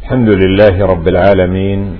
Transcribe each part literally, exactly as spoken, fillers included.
الحمد لله رب العالمين،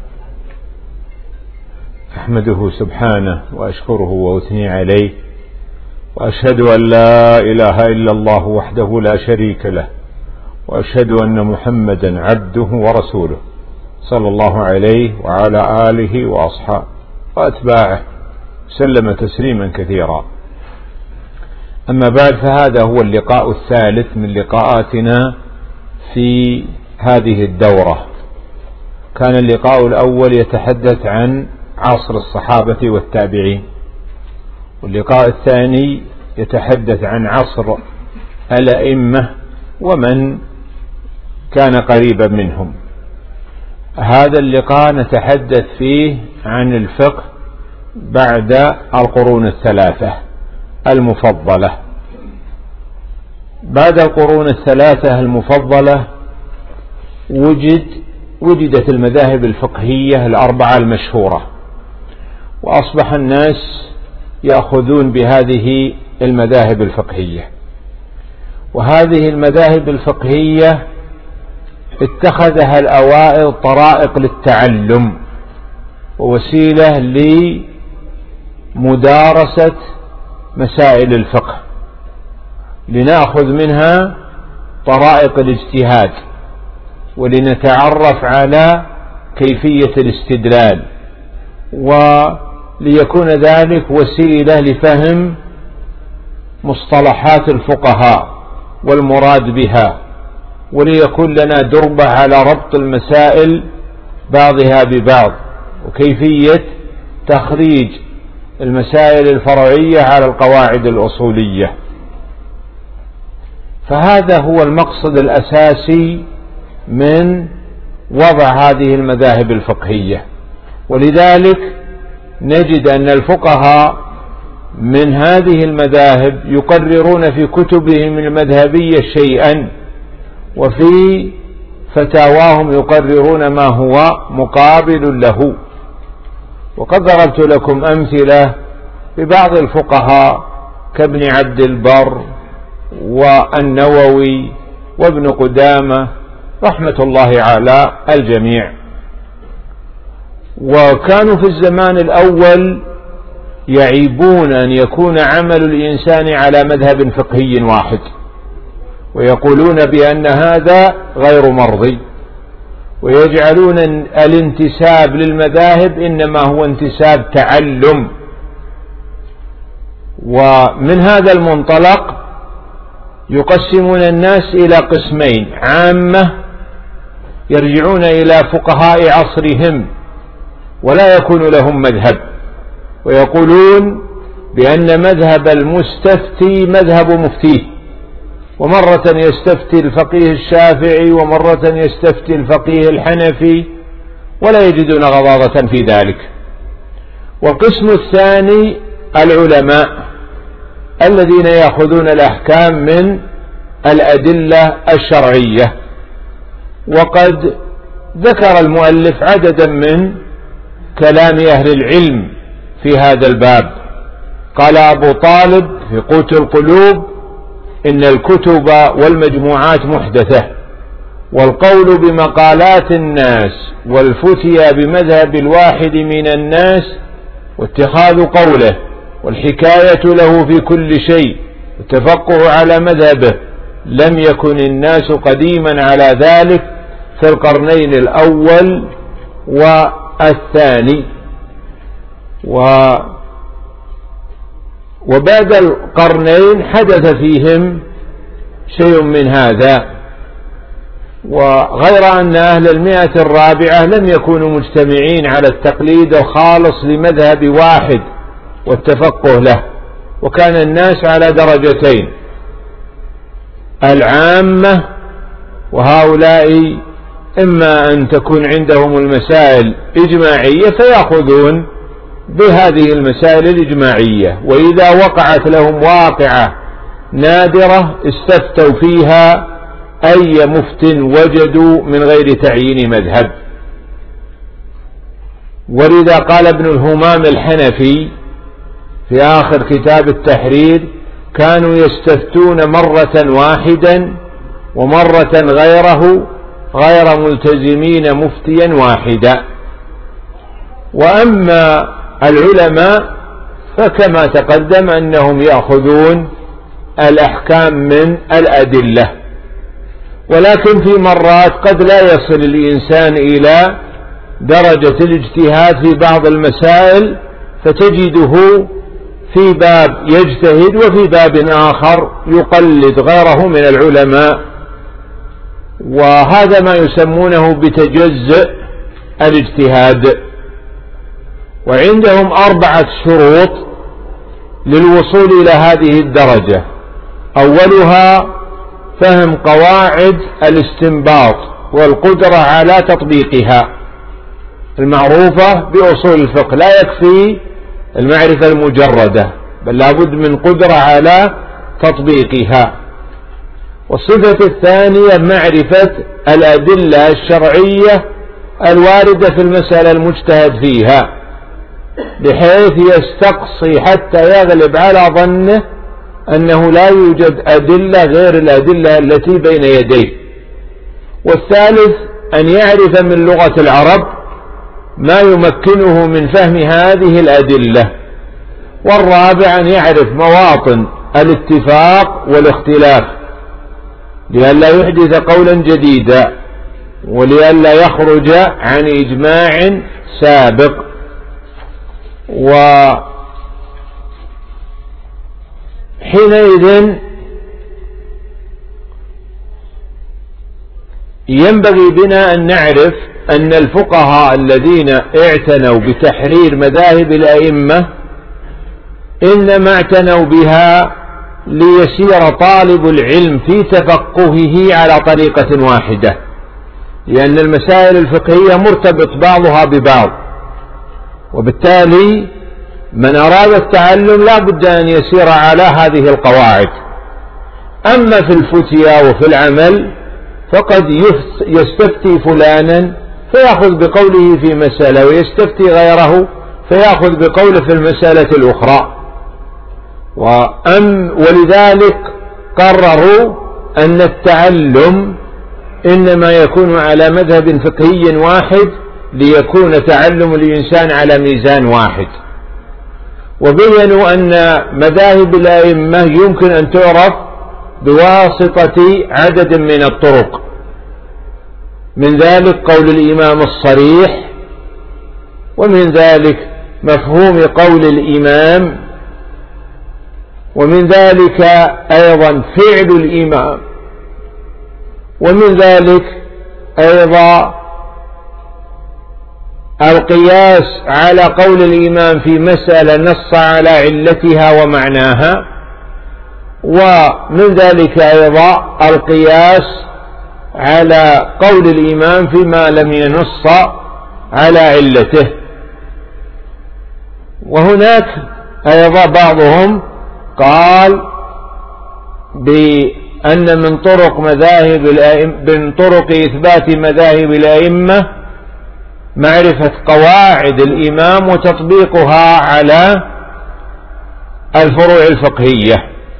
أحمده سبحانه وأشكره وأثني عليه، وأشهد أن لا إله إلا الله وحده لا شريك له، وأشهد أن محمدا عبده ورسوله صلى الله عليه وعلى آله وأصحابه وأتباعه سلم تسليما كثيرا. أما بعد، فهذا هو اللقاء الثالث من لقاءاتنا في هذه الدورة. كان اللقاء الأول يتحدث عن عصر الصحابة والتابعين، واللقاء الثاني يتحدث عن عصر الأئمة ومن كان قريبا منهم. هذا اللقاء نتحدث فيه عن الفقه بعد القرون الثلاثة المفضلة. بعد القرون الثلاثة المفضلة وجد وجدت المذاهب الفقهية الأربعة المشهورة، وأصبح الناس يأخذون بهذه المذاهب الفقهية. وهذه المذاهب الفقهية اتخذها الأوائل طرائق للتعلم ووسيلة لمدارسة مسائل الفقه، لنأخذ منها طرائق الاجتهاد، ولنتعرف على كيفية الاستدلال، وليكون ذلك وسيلة لفهم مصطلحات الفقهاء والمراد بها، وليكون لنا دربة على ربط المسائل بعضها ببعض، وكيفية تخريج المسائل الفرعية على القواعد الأصولية. فهذا هو المقصد الأساسي من وضع هذه المذاهب الفقهية. ولذلك نجد أن الفقهاء من هذه المذاهب يقررون في كتبهم المذهبية شيئا، وفي فتاواهم يقررون ما هو مقابل له. وقد ضربت لكم أمثلة ببعض الفقهاء كابن عبد البر والنووي وابن قدامة رحمة الله على الجميع. وكانوا في الزمان الأول يعيبون أن يكون عمل الإنسان على مذهب فقهي واحد، ويقولون بأن هذا غير مرضي، ويجعلون الانتساب للمذاهب إنما هو انتساب تعلم. ومن هذا المنطلق يقسمون الناس إلى قسمين: عامة يرجعون إلى فقهاء عصرهم ولا يكون لهم مذهب، ويقولون بأن مذهب المستفتي مذهب مفتيه، ومرة يستفتي الفقيه الشافعي ومرة يستفتي الفقيه الحنفي، ولا يجدون غضاضة في ذلك. والقسم الثاني العلماء الذين يأخذون الأحكام من الأدلة الشرعية. وقد ذكر المؤلف عددا من كلام أهل العلم في هذا الباب. قال أبو طالب في قوت القلوب: إن الكتب والمجموعات محدثة، والقول بمقالات الناس والفتيا بمذهب الواحد من الناس واتخاذ قوله والحكاية له في كل شيء والتفقه على مذهبه لم يكن الناس قديما على ذلك في القرنين الأول والثاني. و وبعد القرنين حدث فيهم شيء من هذا، وغير أن أهل المئة الرابعة لم يكونوا مجتمعين على التقليد الخالص لمذهب واحد والتفقه له، وكان الناس على درجتين: العامة، وهؤلاء إما أن تكون عندهم المسائل إجماعية فيأخذون بهذه المسائل الإجماعية، وإذا وقعت لهم واقعة نادرة استفتوا فيها أي مفت وجدوا من غير تعيين مذهب. ولذا قال ابن الهمام الحنفي في آخر كتاب التحرير: كانوا يستفتون مرة واحدا ومرة غيره غير ملتزمين مفتيا واحدا. وأما العلماء فكما تقدم أنهم يأخذون الأحكام من الأدلة، ولكن في مرات قد لا يصل الإنسان إلى درجة الاجتهاد في بعض المسائل، فتجده في باب يجتهد وفي باب آخر يقلد غيره من العلماء، وهذا ما يسمونه بتجزئ الاجتهاد. وعندهم أربعة شروط للوصول إلى هذه الدرجة. أولها فهم قواعد الاستنباط والقدرة على تطبيقها المعروفة بأصول الفقه. لا يكفي المعرفة المجردة، بل لابد من قدرة على تطبيقها. والصفة الثانية معرفة الأدلة الشرعية الواردة في المسألة المجتهد فيها، بحيث يستقصي حتى يغلب على ظنه أنه لا يوجد أدلة غير الأدلة التي بين يديه. والثالث أن يعرف من لغة العرب ما يمكنه من فهم هذه الأدلة. والرابع أن يعرف مواطن الاتفاق والاختلاف لئلا يحدث قولا جديدا، ولئلا يخرج عن إجماع سابق. وحينئذ ينبغي بنا أن نعرف أن الفقهاء الذين اعتنوا بتحرير مذاهب الأئمة إنما اعتنوا بها ليسير طالب العلم في تفقهه على طريقة واحدة، لأن المسائل الفقهية مرتبط بعضها ببعض، وبالتالي من أراد التعلم لا بد أن يسير على هذه القواعد. أما في الفتيا وفي العمل فقد يستفتي فلانا فيأخذ بقوله في مسألة، ويستفتي غيره فيأخذ بقوله في المسألة الأخرى. وأم ولذلك قرروا أن التعلم إنما يكون على مذهب فقهي واحد ليكون تعلم الإنسان على ميزان واحد. وبينوا أن مذاهب الأئمة يمكن أن تعرف بواسطة عدد من الطرق، من ذلك قول الإمام الصريح، ومن ذلك مفهوم قول الإمام، ومن ذلك أيضا فعل الإمام، ومن ذلك أيضا القياس على قول الإمام في مسألة نص على علتها ومعناها، ومن ذلك أيضا القياس على قول الإمام فيما لم ينص على علته. وهناك أيضا بعضهم قال بأن من طرق مذاهب الأئمة من طرق إثبات مذاهب الأئمة معرفة قواعد الإمام وتطبيقها على الفروع الفقهية.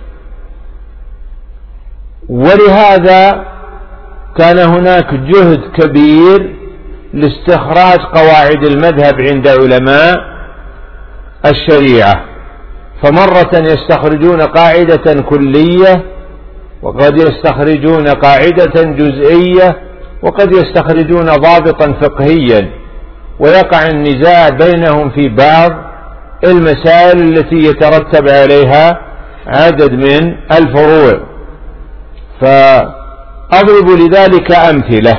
ولهذا كان هناك جهد كبير لاستخراج قواعد المذهب عند علماء الشريعة، فمرة يستخرجون قاعدة كلية، وقد يستخرجون قاعدة جزئية، وقد يستخرجون ضابطا فقهيا، ويقع النزاع بينهم في بعض المسائل التي يترتب عليها عدد من الفروع. فأضرب لذلك أمثلة.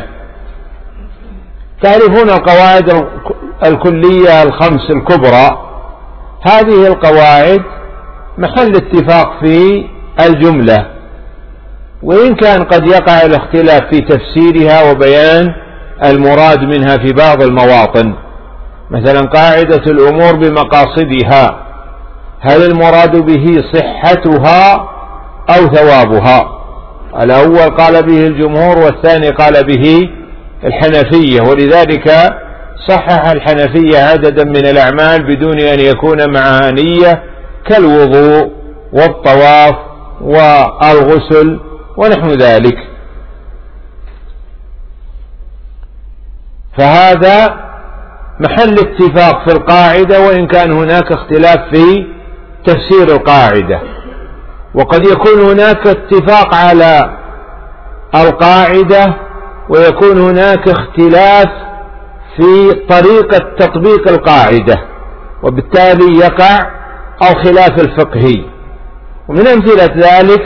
تعرفون القواعد الكلية الخمس الكبرى، هذه القواعد محل اتفاق في الجملة، وإن كان قد يقع الاختلاف في تفسيرها وبيان المراد منها في بعض المواطن. مثلا قاعدة الأمور بمقاصدها، هل المراد به صحتها أو ثوابها؟ الأول قال به الجمهور، والثاني قال به الحنفية، ولذلك صحح الحنفية عددا من الأعمال بدون أن يكون معها نية، كالوضوء والطواف والغسل ونحو ذلك. فهذا محل اتفاق في القاعدة، وإن كان هناك اختلاف في تفسير القاعدة. وقد يكون هناك اتفاق على القاعدة ويكون هناك اختلاف في طريقة تطبيق القاعدة، وبالتالي يقع الخلاف الفقهي. ومن أمثلة ذلك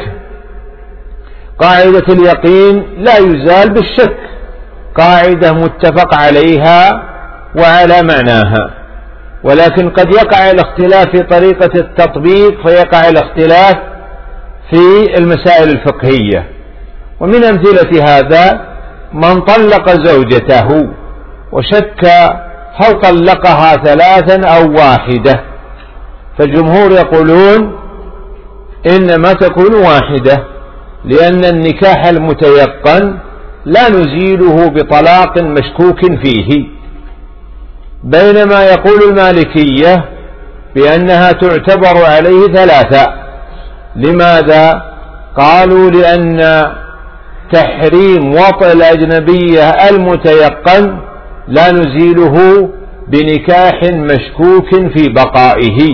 قاعدة اليقين لا يزال بالشك، قاعدة متفق عليها وعلى معناها، ولكن قد يقع الاختلاف في طريقة التطبيق، فيقع الاختلاف في المسائل الفقهية. ومن أمثلة هذا من طلق زوجته وشك هل طلقها ثلاثا أو واحدة، فالجمهور يقولون إنما تكون واحدة، لأن النكاح المتيقن لا نزيله بطلاق مشكوك فيه. بينما يقول المالكية بأنها تعتبر عليه ثلاثة. لماذا؟ قالوا لأن تحريم وطئ الأجنبية المتيقن لا نزيله بنكاح مشكوك في بقائه،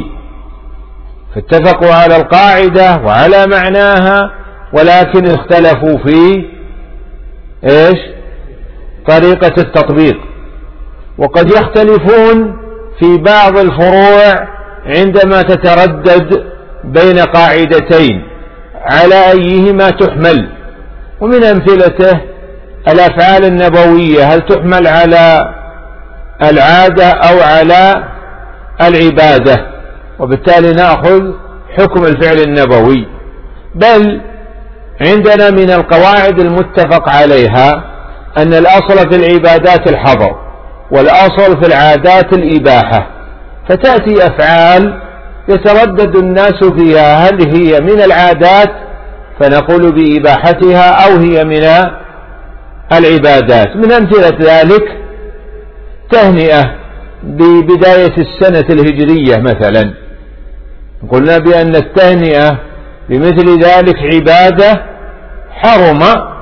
فاتفقوا على القاعدة وعلى معناها، ولكن اختلفوا في ايش؟ طريقة التطبيق. وقد يختلفون في بعض الفروع عندما تتردد بين قاعدتين على أيهما تحمل. ومن أمثلته الأفعال النبوية، هل تحمل على العادة أو على العبادة؟ وبالتالي نأخذ حكم الفعل النبوي. بل عندنا من القواعد المتفق عليها أن الأصل في العبادات الحظر، والأصل في العادات الإباحة، فتأتي أفعال يتردد الناس فيها هل هي من العادات فنقول بإباحتها أو هي من العبادات. من أمثلة ذلك تهنئة ببداية السنة الهجرية مثلا، قلنا بأن التهنئة بمثل ذلك عبادة، حرم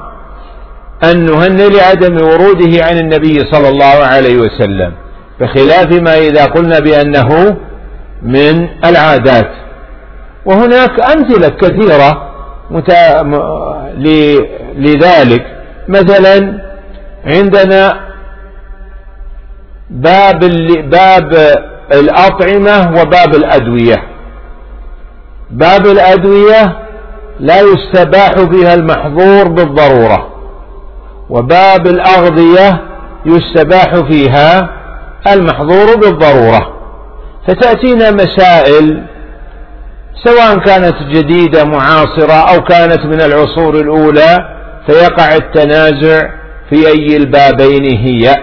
أن نهنئ لعدم وروده عن النبي صلى الله عليه وسلم، بخلاف ما إذا قلنا بأنه من العادات. وهناك أمثلة كثيرة متى... م... ل... لذلك. مثلا عندنا باب ال... باب الأطعمة وباب الأدوية. باب الأدوية لا يستباح فيها المحظور بالضرورة، وباب الأغذية يستباح فيها المحظور بالضرورة. فتأتينا مسائل سواء كانت جديدة معاصرة أو كانت من العصور الأولى، فيقع التنازع في أي البابين هي.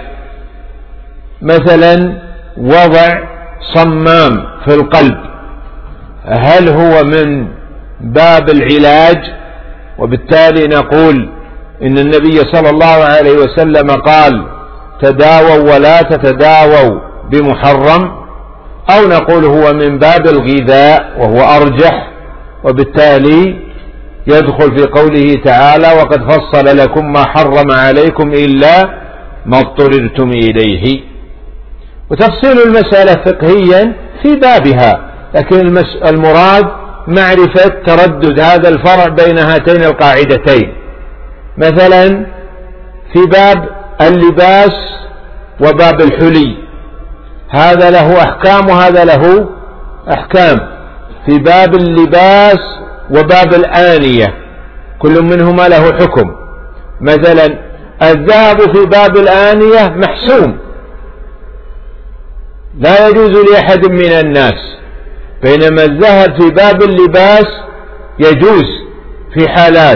مثلا وضع صمام في القلب، هل هو من باب العلاج؟ وبالتالي نقول إن النبي صلى الله عليه وسلم قال تداووا ولا تتداووا بمحرم، أو نقول هو من باب الغذاء وهو أرجح، وبالتالي يدخل في قوله تعالى وقد فصل لكم ما حرم عليكم إلا ما اضطررتم إليه. وتفصيل المسألة فقهيا في بابها، لكن المراد معرفة تردد هذا الفرع بين هاتين القاعدتين. مثلا في باب اللباس وباب الحلي، هذا له أحكام وهذا له أحكام. في باب اللباس وباب الآنية كل منهما له حكم. مثلا الذهب في باب الآنية محسوم، لا يجوز لأحد من الناس، بينما الذهب في باب اللباس يجوز في حالات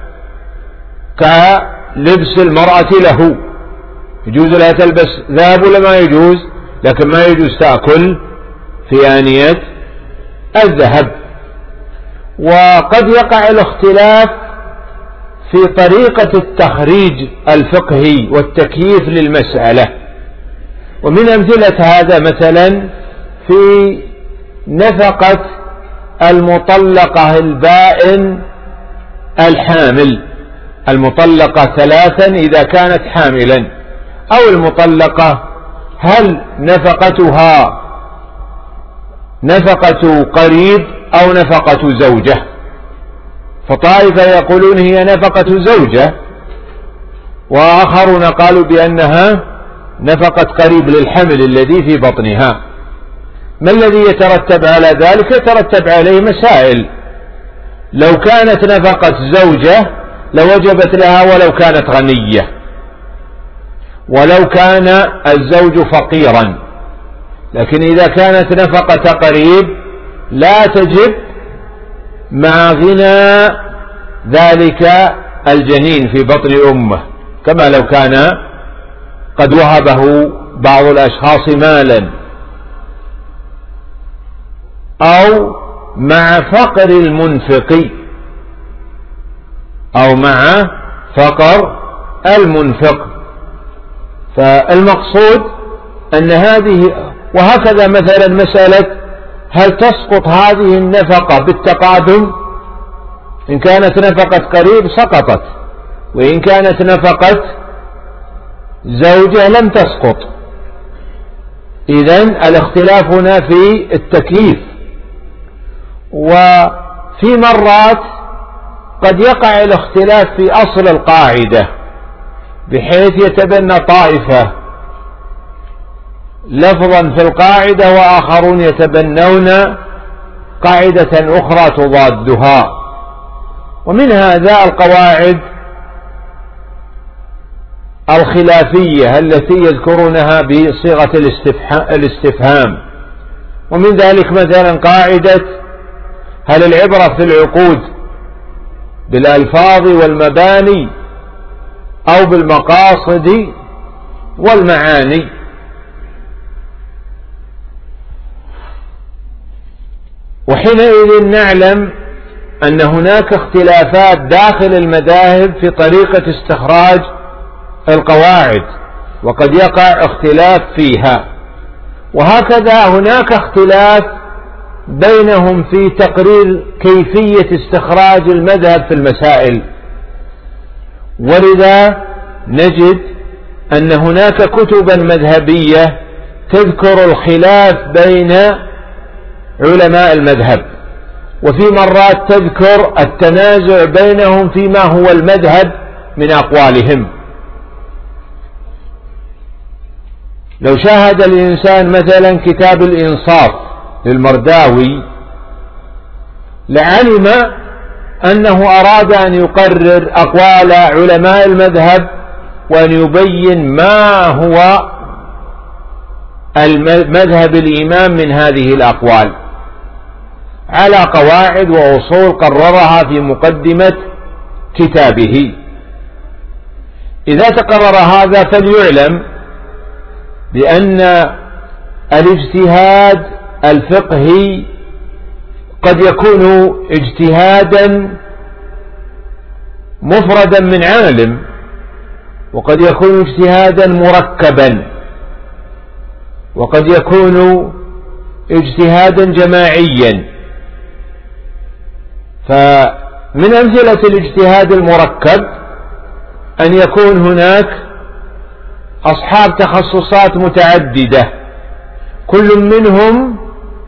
كلبس المرأة له، يجوز لها تلبس ذهب ولا ما يجوز، لكن ما يجوز تأكل في آنية الذهب. وقد يقع الاختلاف في طريقة التخريج الفقهي والتكييف للمسألة. ومن أمثلة هذا مثلا في نفقة المطلقة البائن الحامل، المطلقة ثلاثا إذا كانت حاملا، أو المطلقة هل نفقتها نفقة قريب أو نفقة زوجة؟ فطائفة يقولون هي نفقة زوجة، وآخرون قالوا بأنها نفقة قريب للحمل الذي في بطنها. ما الذي يترتب على ذلك؟ يترتب عليه مسائل. لو كانت نفقة زوجة لوجبت لها ولو كانت غنية، ولو كان الزوج فقيرا، لكن إذا كانت نفقة قريب لا تجب مع غنى ذلك الجنين في بطن أمه، كما لو كان قد وهبه بعض الأشخاص مالا، أو مع فقر المنفق أو مع فقر المنفق. فالمقصود أن هذه، وهكذا مثلا مسألة هل تسقط هذه النفقة بالتقادم؟ إن كانت نفقة قريب سقطت، وإن كانت نفقة زوجة لم تسقط. إذن الاختلاف هنا في التكليف. وفي مرات قد يقع الاختلاف في أصل القاعدة، بحيث يتبنى طائفة لفظا في القاعدة وآخرون يتبنون قاعدة أخرى تضادها. ومن هذا القواعد الخلافية التي يذكرونها بصيغة الاستفهام. ومن ذلك مثلا قاعدة هل العبرة في العقود بالألفاظ والمباني أو بالمقاصد والمعاني؟ وحينئذ نعلم أن هناك اختلافات داخل المذاهب في طريقة استخراج القواعد، وقد يقع اختلاف فيها. وهكذا هناك اختلاف بينهم في تقرير كيفية استخراج المذهب في المسائل. ولذا نجد أن هناك كتبا مذهبية تذكر الخلاف بين علماء المذهب، وفي مرات تذكر التنازع بينهم فيما هو المذهب من أقوالهم. لو شاهد الإنسان مثلا كتاب الإنصاف للمرداوي لعلم أنه أراد أن يقرر أقوال علماء المذهب وأن يبين ما هو المذهب الإمام من هذه الأقوال على قواعد وأصول قررها في مقدمة كتابه. إذا تقرر هذا فليعلم بأن الاجتهاد الفقهي قد يكون اجتهادا مفردا من عالم، وقد يكون اجتهادا مركبا، وقد يكون اجتهادا جماعيا. فمن أمثلة الاجتهاد المركب أن يكون هناك أصحاب تخصصات متعددة، كل منهم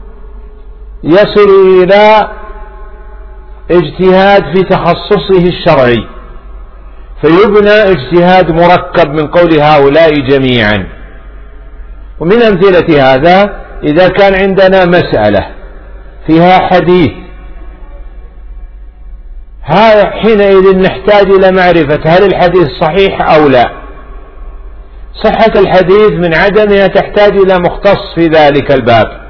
يصل إلى اجتهاد في تخصصه الشرعي، فيبنى اجتهاد مركب من قول هؤلاء جميعا. ومن أمثلة هذا إذا كان عندنا مسألة فيها حديث، حينئذ نحتاج إلى معرفة هل الحديث صحيح أو لا. صحة الحديث من عدمها تحتاج إلى مختص في ذلك الباب،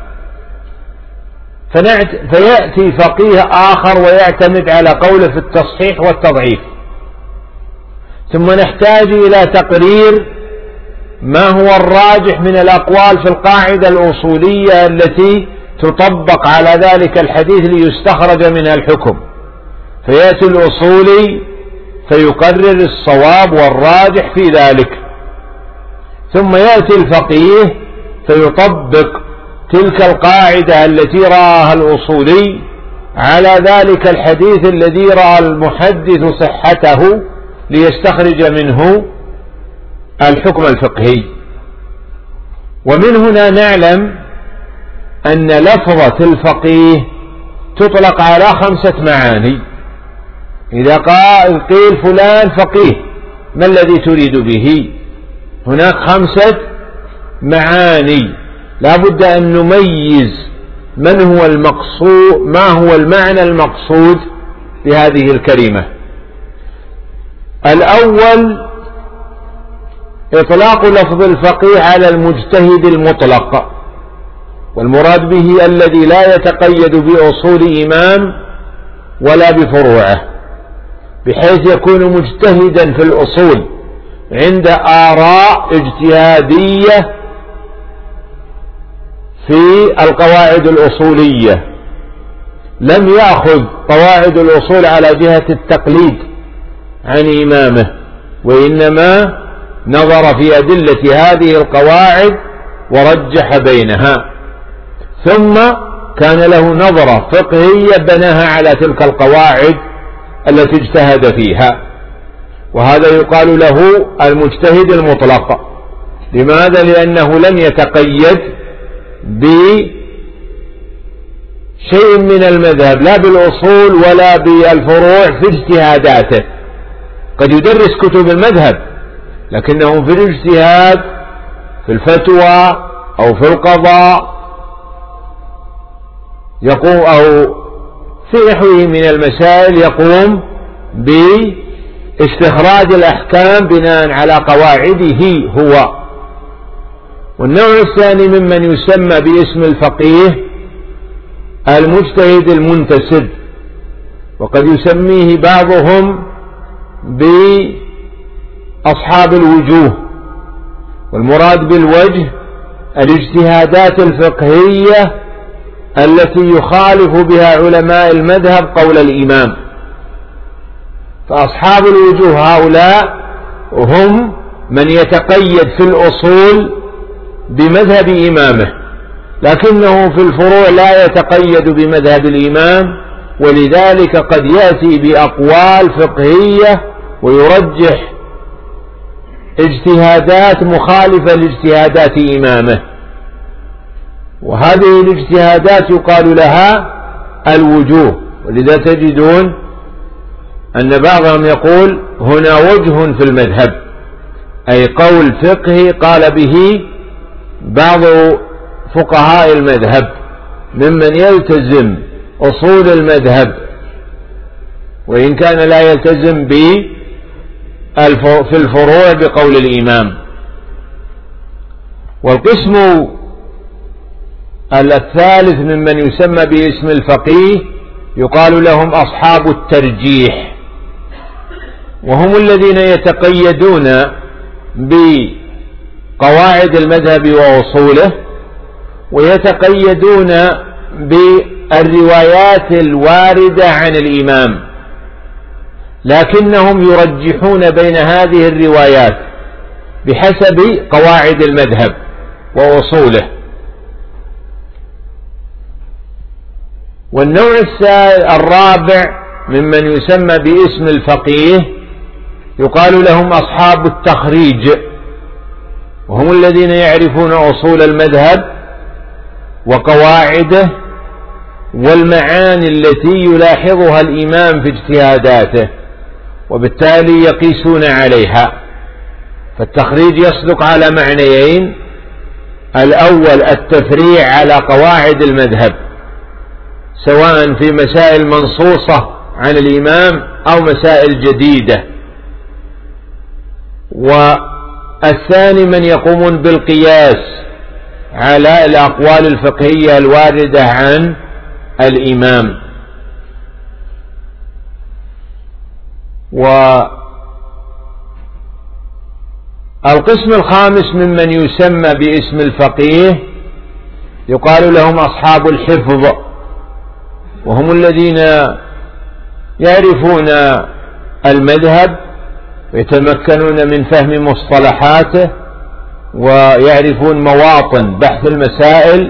فيأتي فقيه آخر ويعتمد على قوله في التصحيح والتضعيف، ثم نحتاج إلى تقرير ما هو الراجح من الأقوال في القاعدة الأصولية التي تطبق على ذلك الحديث ليستخرج منها الحكم، فيأتي الأصولي فيقرر الصواب والراجح في ذلك، ثم يأتي الفقيه فيطبق تلك القاعدة التي رآها الأصولي على ذلك الحديث الذي رأى المحدث صحته ليستخرج منه الحكم الفقهي. ومن هنا نعلم أن لفظة الفقيه تطلق على خمسة معاني. إذا قيل فلان فقيه ما الذي تريد به؟ هناك خمسة معاني لا بد أن نميز من هو المقصود، ما هو المعنى المقصود بهذه الكلمة. الأول إطلاق لفظ الفقيه على المجتهد المطلق، والمراد به الذي لا يتقيد بأصول إمام ولا بفروعه، بحيث يكون مجتهدا في الأصول عند آراء اجتهادية في القواعد الأصولية، لم يأخذ قواعد الأصول على جهة التقليد عن إمامه، وإنما نظر في أدلة هذه القواعد ورجح بينها، ثم كان له نظرة فقهية بناها على تلك القواعد التي اجتهد فيها، وهذا يقال له المجتهد المطلق. لماذا؟ لأنه لم يتقيد بشيء من المذهب لا بالأصول ولا بالفروع في اجتهاداته. قد يدرس كتب المذهب لكنه في الاجتهاد في الفتوى أو في القضاء يقوم، أو في نحوه من المسائل يقوم باستخراج الأحكام بناء على قواعده هو. والنوع الثاني ممن يسمى باسم الفقيه المجتهد المنتسب، وقد يسميه بعضهم بأصحاب الوجوه، والمراد بالوجه الاجتهادات الفقهية التي يخالف بها علماء المذهب قول الإمام. فأصحاب الوجوه هؤلاء هم من يتقيد في الأصول بمذهب إمامه، لكنه في الفروع لا يتقيد بمذهب الإمام، ولذلك قد يأتي بأقوال فقهية ويرجح اجتهادات مخالفة لاجتهادات إمامه، وهذه الاجتهادات يقال لها الوجوه. ولذا تجدون أن بعضهم يقول هنا وجه في المذهب، أي قول فقهي قال به بعض فقهاء المذهب ممن يلتزم أصول المذهب وإن كان لا يلتزم في الفروع بقول الإمام. والقسم الثالث ممن يسمى باسم الفقيه يقال لهم أصحاب الترجيح، وهم الذين يتقيدون بقواعد المذهب وأصوله، ويتقيدون بالروايات الواردة عن الإمام، لكنهم يرجحون بين هذه الروايات بحسب قواعد المذهب وأصوله. والنوع الرابع ممن يسمى باسم الفقيه يقال لهم أصحاب التخريج، وهم الذين يعرفون أصول المذهب وقواعده والمعاني التي يلاحظها الإمام في اجتهاداته، وبالتالي يقيسون عليها. فالتخريج يصدق على معنيين: الأول التفريع على قواعد المذهب سواء في مسائل منصوصة عن الإمام أو مسائل جديدة، والثاني من يقومون بالقياس على الأقوال الفقهية الواردة عن الإمام. والقسم الخامس ممن يسمى باسم الفقيه يقال لهم أصحاب الحفظ، وهم الذين يعرفون المذهب ويتمكنون من فهم مصطلحاته ويعرفون مواطن بحث المسائل،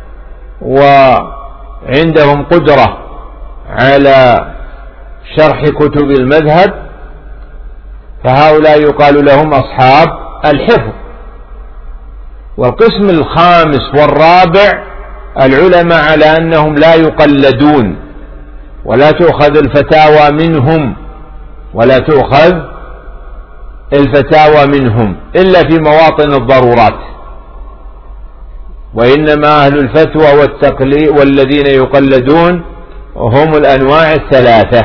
وعندهم قدرة على شرح كتب المذهب، فهؤلاء يقال لهم أصحاب الحفظ. والقسم الخامس والرابع العلماء على أنهم لا يقلدون ولا تؤخذ الفتاوى منهم ولا تؤخذ الفتاوى منهم إلا في مواطن الضرورات، وإنما أهل الفتوى والتقليد والذين يقلدون هم الأنواع الثلاثة،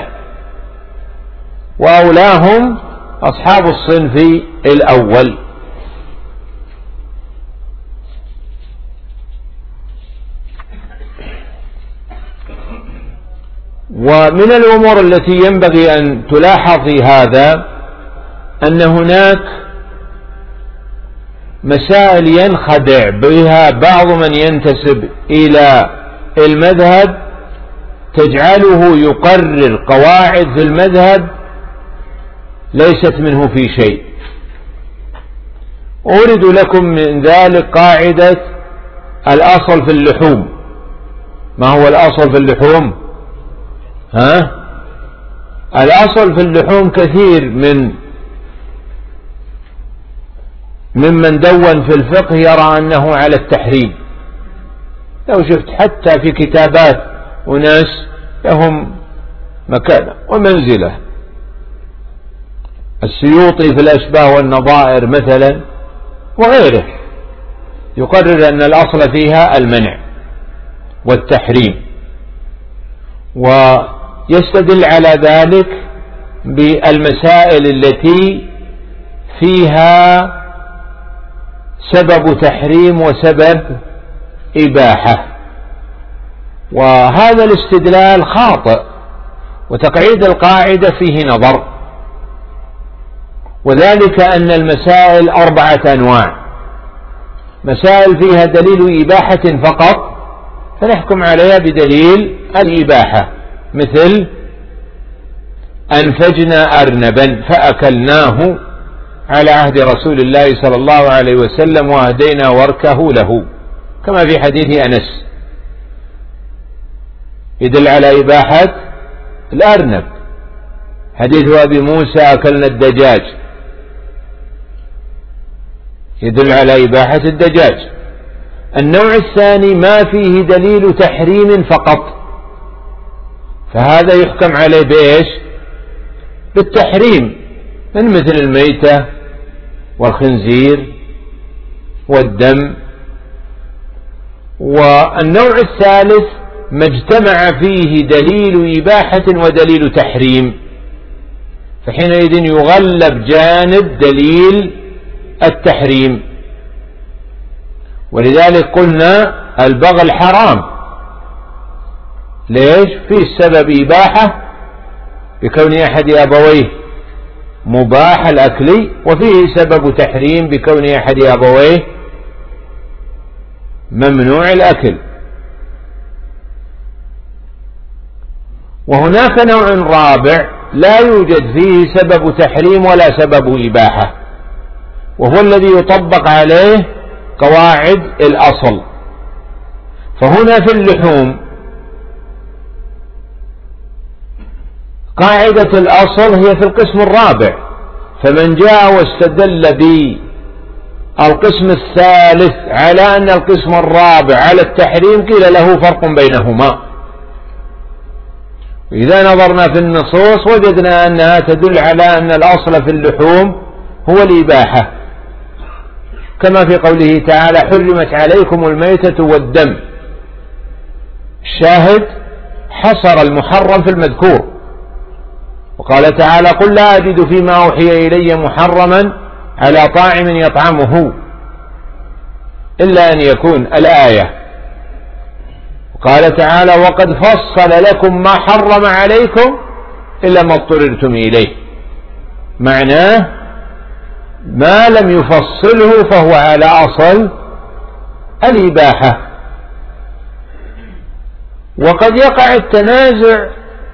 وأولاهم أصحاب الصنف الأول. ومن الأمور التي ينبغي أن تلاحظ في هذا أن هناك مسائل ينخدع بها بعض من ينتسب إلى المذهب تجعله يقرر قواعد في المذهب ليست منه في شيء. أورد لكم من ذلك قاعدة الأصل في اللحوم. ما هو الأصل في اللحوم؟ ها؟ الأصل في اللحوم كثير من ممن دون في الفقه يرى أنه على التحريم. لو شفت حتى في كتابات أناس لهم مكانة ومنزلة، السيوطي في الأشباه والنظائر مثلا وغيره، يقرر أن الأصل فيها المنع والتحريم، ويستدل على ذلك بالمسائل التي فيها سبب تحريم وسبب إباحة. وهذا الاستدلال خاطئ، وتقعيد القاعدة فيه نظر، وذلك أن المسائل أربعة أنواع: مسائل فيها دليل إباحة فقط فنحكم عليها بدليل الإباحة، مثل أنفجنا أرنبا فأكلناه على عهد رسول الله صلى الله عليه وسلم وأهدينا وركه له، كما في حديث أنس يدل على إباحة الأرنب. حديث أبي موسى أكلنا الدجاج يدل على إباحة الدجاج. النوع الثاني ما فيه دليل تحريم فقط، فهذا يحكم عليه بإيش؟ بالتحريم، من مثل الميتة والخنزير والدم. والنوع الثالث ما اجتمع فيه دليل إباحة ودليل تحريم، فحينئذ يغلب جانب دليل التحريم. ولذلك قلنا البغل حرام. ليش؟ فيه سبب إباحة بكون أحد أبويه مباح الأكل، وفيه سبب تحريم بكون أحد أبويه ممنوع الأكل. وهناك نوع رابع لا يوجد فيه سبب تحريم ولا سبب إباحة، وهو الذي يطبق عليه قواعد الأصل. فهنا في اللحوم قاعدة الأصل هي في القسم الرابع، فمن جاء واستدل بالقسم الثالث على أن القسم الرابع على التحريم قيل له فرق بينهما. إذا نظرنا في النصوص وجدنا أنها تدل على أن الأصل في اللحوم هو الإباحة، كما في قوله تعالى حرمت عليكم الميتة والدم. الشاهد حصر المحرم في المذكور، وقال تعالى قل لا أجد فيما أوحي إلي محرما على طاعم يطعمه إلا أن يكون الآية. قال تعالى وقد فصل لكم ما حرم عليكم إلا ما اضطررتم إليه. معناه ما لم يفصله فهو على أصل الإباحة. وقد يقع التنازع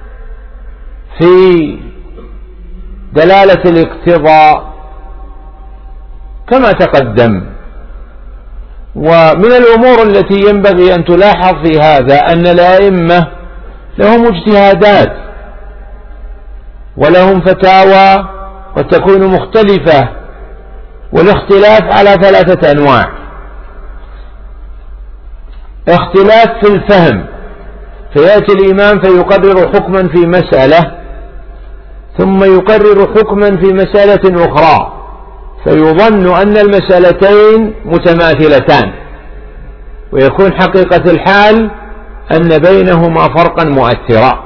في دلالة الاقتضاء كما تقدم. ومن الأمور التي ينبغي أن تلاحظ في هذا أن الأئمة لهم اجتهادات ولهم فتاوى وتكون مختلفة والاختلاف على ثلاثة أنواع: اختلاف في الفهم، فيأتي الإمام فيقرر حكما في مسألة ثم يقرر حكما في مسألة أخرى فيظن أن المسألتين متماثلتان، ويكون حقيقة الحال أن بينهما فرقا مؤثرا.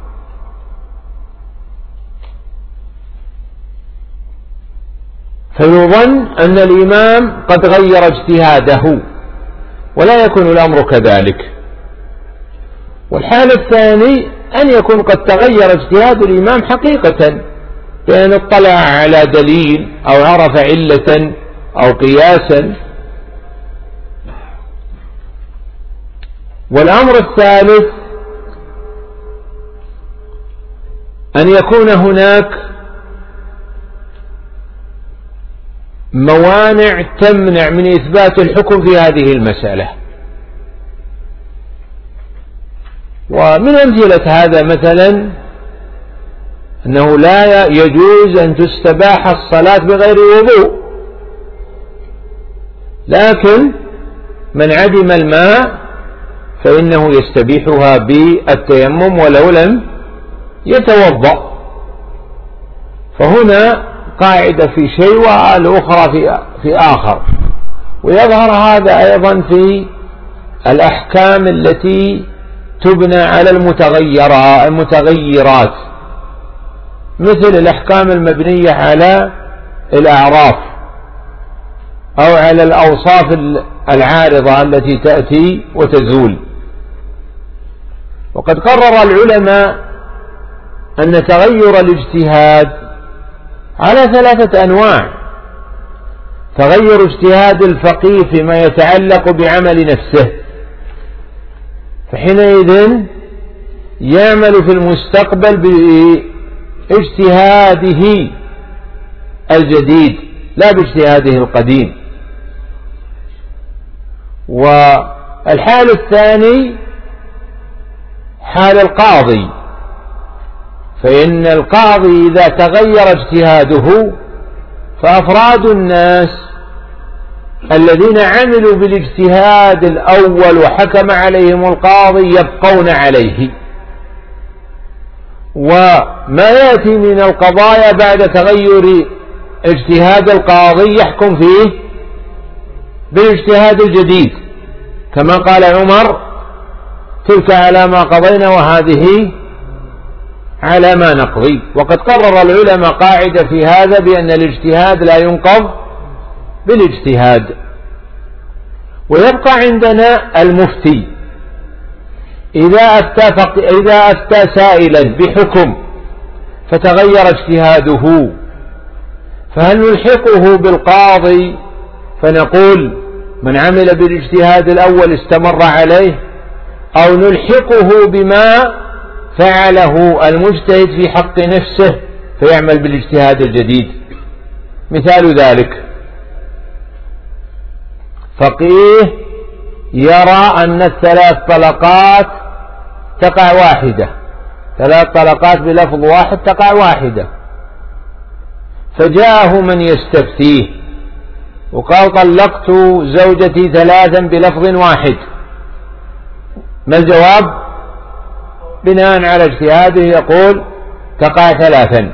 فيظن أن الإمام قد غير اجتهاده، ولا يكون الأمر كذلك. والحال الثاني أن يكون قد تغير اجتهاد الإمام حقيقة، بأن اطلع على دليل أو عرف علة أو قياسا. والأمر الثالث أن يكون هناك موانع تمنع من إثبات الحكم في هذه المسألة. ومن أمثلة هذا مثلا أنه لا يجوز أن تستباح الصلاة بغير وضوء، لكن من عدم الماء فإنه يستبيحها بالتيمم ولو لم يتوضأ. فهنا قاعدة في شيء والأخرى في, في آخر. ويظهر هذا أيضا في الأحكام التي تبنى على المتغيرات، مثل الأحكام المبنية على الأعراف أو على الأوصاف العارضة التي تأتي وتزول. وقد قرر العلماء أن تغير الاجتهاد على ثلاثة أنواع: تغير اجتهاد الفقيه فيما يتعلق بعمل نفسه، فحينئذ يعمل في المستقبل باجتهاده الجديد لا باجتهاده القديم. والحال الثاني حال القاضي، فإن القاضي إذا تغير اجتهاده فأفراد الناس الذين عملوا بالاجتهاد الأول وحكم عليهم القاضي يبقون عليه، وما يأتي من القضايا بعد تغير اجتهاد القاضي يحكم فيه بالاجتهاد الجديد، كما قال عمر: تلك على ما قضينا وهذه على ما نقضي. وقد قرر العلماء قاعدة في هذا بأن الاجتهاد لا ينقض بالاجتهاد. ويبقى عندنا المفتي إذا أفتى, إذا أفتى سائلا بحكم فتغير اجتهاده، فهل نلحقه بالقاضي فنقول من عمل بالاجتهاد الأول استمر عليه، أو نلحقه بما فعله المجتهد في حق نفسه فيعمل بالاجتهاد الجديد؟ مثال ذلك: فقيه يرى أن الثلاث طلقات تقع واحدة، ثلاث طلقات بلفظ واحد تقع واحدة، فجاءه من يستفتيه وقال: طلقت زوجتي ثلاثا بلفظ واحد، ما الجواب؟ بناء على اجتهاده يقول تقع ثلاثا.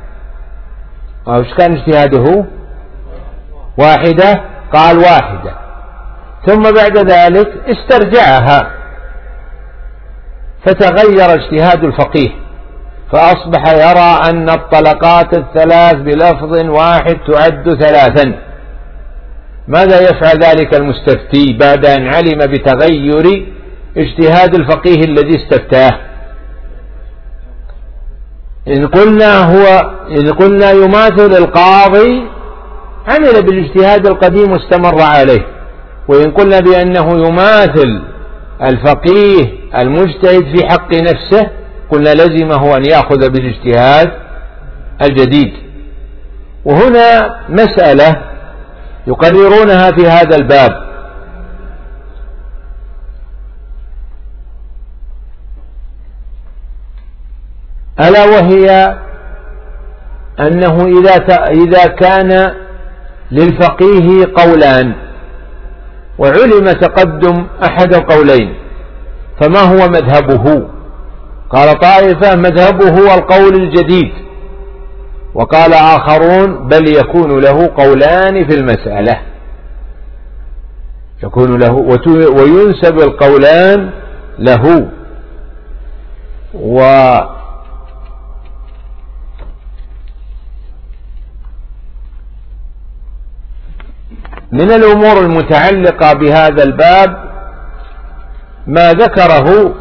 وش كان اجتهاده؟ واحدة، قال واحدة، ثم بعد ذلك استرجعها فتغير اجتهاد الفقيه فأصبح يرى أن الطلقات الثلاث بلفظ واحد تعد ثلاثا. ماذا يفعل ذلك المستفتي بعد أن علم بتغير اجتهاد الفقيه الذي استفتاه؟ إن قلنا هو إن قلنا يماثل القاضي عمل بالاجتهاد القديم واستمر عليه، وإن قلنا بأنه يماثل الفقيه المجتهد في حق نفسه قلنا لزمه أن يأخذ بالاجتهاد الجديد. وهنا مسألة يقررونها في هذا الباب، ألا وهي أنه إذا إذا كان للفقيه قولان، وعلم تقدم أحد القولين، فما هو مذهبه؟ قال طائفة مذهبه القول الجديد، وقال آخرون بل يكون له قولان في المسألة، يكون له وينسب القولان له. ومن الأمور المتعلقة بهذا الباب ما ذكره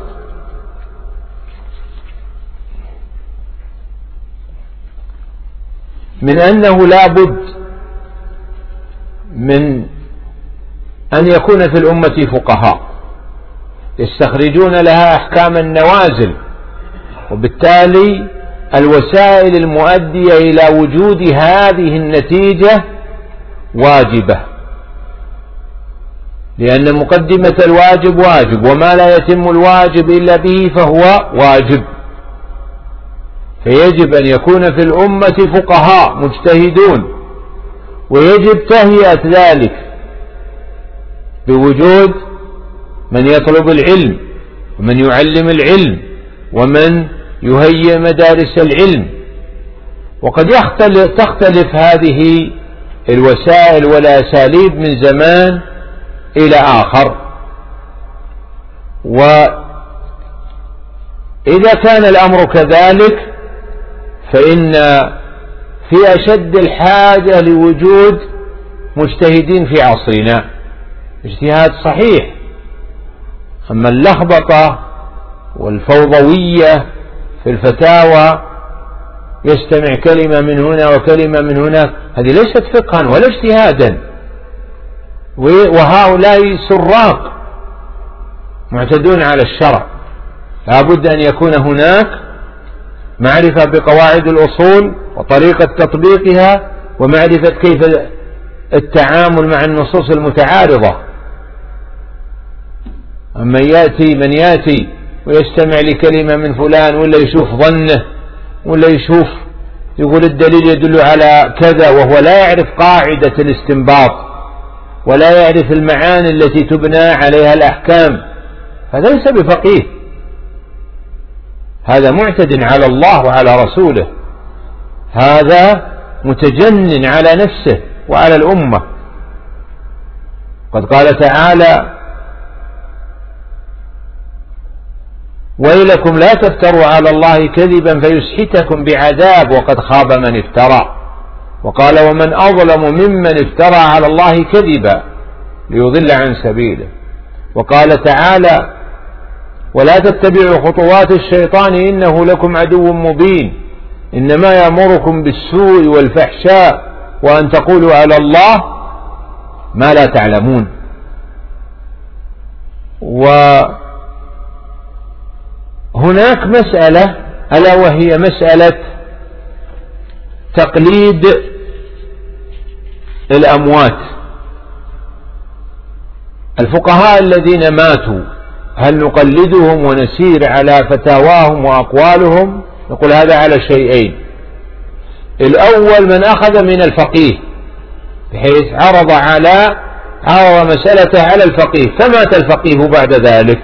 من أنه لا بد من أن يكون في الأمة فقهاء يستخرجون لها أحكام النوازل، وبالتالي الوسائل المؤدية إلى وجود هذه النتيجة واجبة، لأن مقدمة الواجب واجب، وما لا يتم الواجب إلا به فهو واجب. فيجب أن يكون في الأمة فقهاء مجتهدون، ويجب تهيئة ذلك بوجود من يطلب العلم ومن يعلم العلم ومن يهيئ مدارس العلم. وقد يختلف تختلف هذه الوسائل والأساليب من زمان إلى آخر، وإذا كان الأمر كذلك فإن في أشد الحاجة لوجود مجتهدين في عصرنا، اجتهاد صحيح. أما اللخبطة والفوضوية في الفتاوى، يستمع كلمة من هنا وكلمة من هناك، هذه ليست فقها ولا اجتهادا، وهؤلاء سراق معتدون على الشرع. لا بد أن يكون هناك معرفة بقواعد الأصول وطريقة تطبيقها، ومعرفة كيف التعامل مع النصوص المتعارضة. أما يأتي من يأتي ويستمع لكلمة من فلان، ولا يشوف ظنه، ولا يشوف يقول الدليل يدل على كذا، وهو لا يعرف قاعدة الاستنباط ولا يعرف المعاني التي تبنى عليها الأحكام، هذا ليس بفقيه، هذا معتد على الله وعلى رسوله، هذا متجنن على نفسه وعلى الأمة. قد قال تعالى: ويلكم لا تفتروا على الله كذبا فيسحتكم بعذاب وقد خاب من افترى. وقال: ومن أظلم ممن افترى على الله كذبا ليضل عن سبيله. وقال تعالى: ولا تتبعوا خطوات الشيطان إنه لكم عدو مبين إنما يأمركم بالسوء والفحشاء وأن تقولوا على الله ما لا تعلمون. وهناك مسألة ألا وهي مسألة تقليد الأموات. الفقهاء الذين ماتوا هل نقلدهم ونسير على فتاواهم وأقوالهم؟ نقول هذا على شيئين: الأول من أخذ من الفقيه بحيث عرض على عرض مسألته على الفقيه فمات الفقيه بعد ذلك،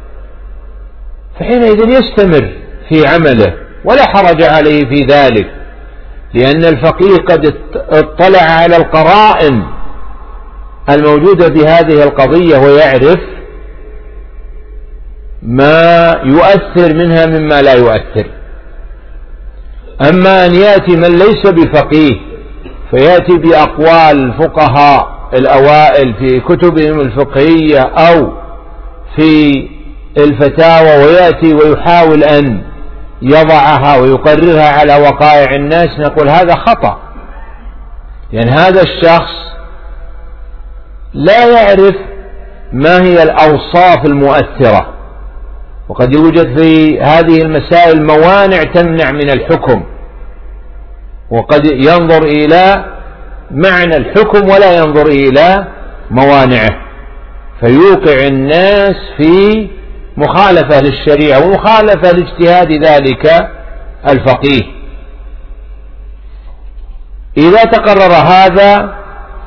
فحينئذ يستمر في عمله ولا حرج عليه في ذلك، لأن الفقيه قد اطلع على القرائن الموجودة بهذه القضية ويعرف ما يؤثر منها مما لا يؤثر. أما أن يأتي من ليس بفقيه فيأتي بأقوال الفقهاء الأوائل في كتبهم الفقهية أو في الفتاوى ويأتي ويحاول أن يضعها ويقررها على وقائع الناس، نقول هذا خطأ، لأن يعني هذا الشخص لا يعرف ما هي الأوصاف المؤثرة، وقد يوجد في هذه المسائل موانع تمنع من الحكم، وقد ينظر إلى معنى الحكم ولا ينظر إلى موانعه، فيوقع الناس في مخالفة للشريعة ومخالفة لاجتهاد ذلك الفقيه. إذا تقرر هذا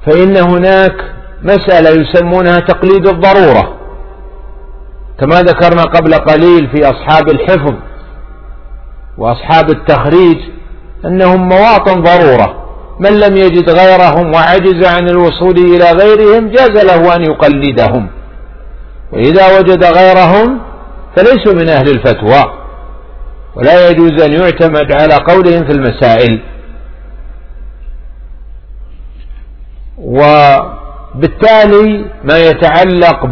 فإن هناك مسألة يسمونها تقليد الضرورة، كما ذكرنا قبل قليل في أصحاب الحفظ وأصحاب التخريج أنهم مواطن ضرورة، من لم يجد غيرهم وعجز عن الوصول إلى غيرهم جاز له أن يقلدهم، وإذا وجد غيرهم فليسوا من أهل الفتوى ولا يجوز أن يعتمد على قولهم في المسائل. وبالتالي ما يتعلق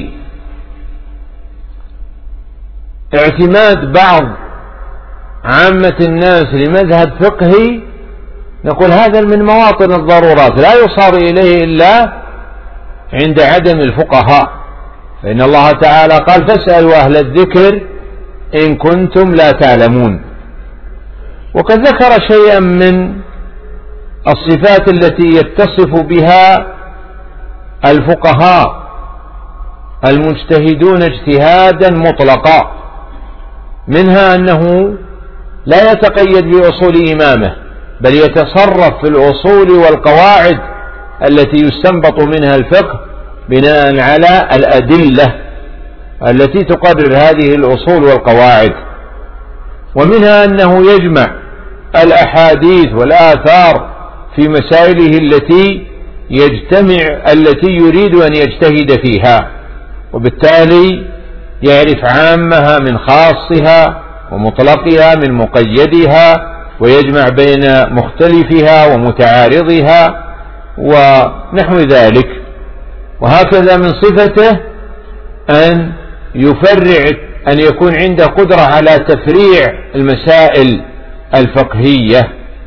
باعتماد بعض عامة الناس لمذهب فقهي نقول هذا من مواطن الضرورات لا يصار إليه إلا عند عدم الفقهاء، فإن الله تعالى قال فاسألوا أهل الذكر إن كنتم لا تعلمون. وقد ذكر شيئا من الصفات التي يتصف بها الفقهاء المجتهدون اجتهادا مطلقا، منها أنه لا يتقيد بأصول إمامه بل يتصرف في الأصول والقواعد التي يستنبط منها الفقه بناء على الأدلة التي تقرر هذه الأصول والقواعد. ومنها أنه يجمع الأحاديث والآثار في مسائله التي يجتمع التي يريد أن يجتهد فيها، وبالتالي يعرف عامها من خاصها ومطلقها من مقيدها، ويجمع بين مختلفها ومتعارضها ونحو ذلك. وهكذا من صفته أن يفرع أن يكون عنده قدرة على تفريع المسائل الفقهية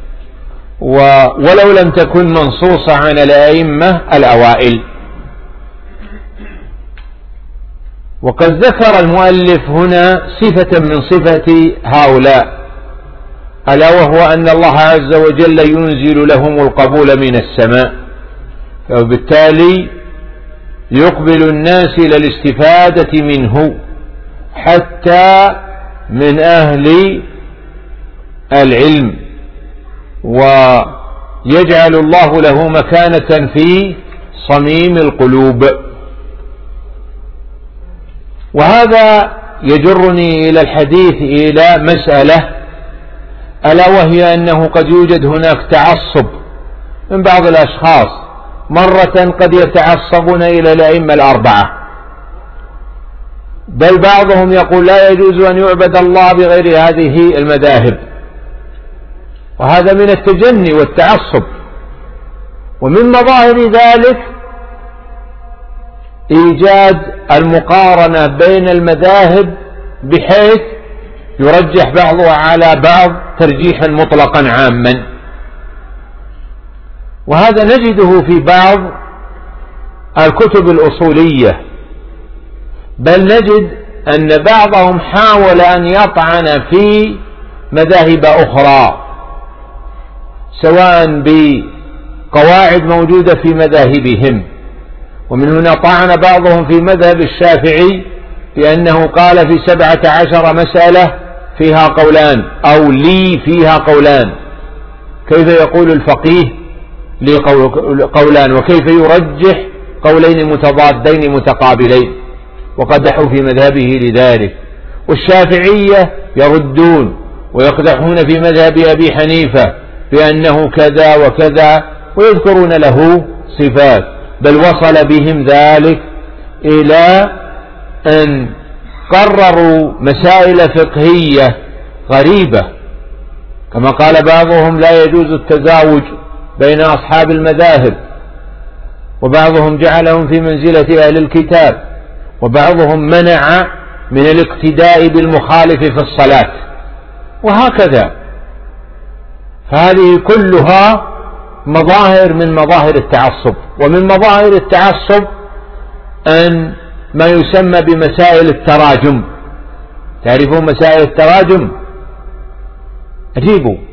ولو لم تكن منصوصة عن الأئمة الأوائل. وقد ذكر المؤلف هنا صفة من صفة هؤلاء، ألا وهو أن الله عز وجل ينزل لهم القبول من السماء، وبالتالي يقبل الناس إلى الاستفادة منه حتى من أهل العلم، ويجعل الله له مكانة في صميم القلوب. وهذا يجرني إلى الحديث إلى مسألة، ألا وهي أنه قد يوجد هناك تعصب من بعض الأشخاص، مرة قد يتعصبون إلى الأئمة الأربعة، بل بعضهم يقول لا يجوز أن يعبد الله بغير هذه المذاهب، وهذا من التجني والتعصب. ومن مظاهر ذلك إيجاد المقارنة بين المذاهب بحيث يرجح بعضها على بعض ترجيحا مطلقا عاما، وهذا نجده في بعض الكتب الأصولية، بل نجد أن بعضهم حاول أن يطعن في مذاهب أخرى سواء بقواعد موجودة في مذاهبهم. ومن هنا طعن بعضهم في مذهب الشافعي بأنه قال في سبعة عشر مسألة فيها قولان أو لي فيها قولان، كيف يقول الفقيه لي قولان وكيف يرجح قولين متضادين متقابلين، وقدحوا في مذهبه لذلك. والشافعية يردون ويقدحون في مذهب أبي حنيفة بأنه كذا وكذا ويذكرون له صفات، بل وصل بهم ذلك إلى أن قرروا مسائل فقهية غريبة، كما قال بعضهم لا يجوز التزاوج بين أصحاب المذاهب، وبعضهم جعلهم في منزلة أهل الكتاب، وبعضهم منع من الاقتداء بالمخالف في الصلاة، وهكذا. فهذه كلها مظاهر من مظاهر التعصب. ومن مظاهر التعصب أن ما يسمى بمسائل التراجم. تعرفون مسائل التراجم؟ أجيبوا.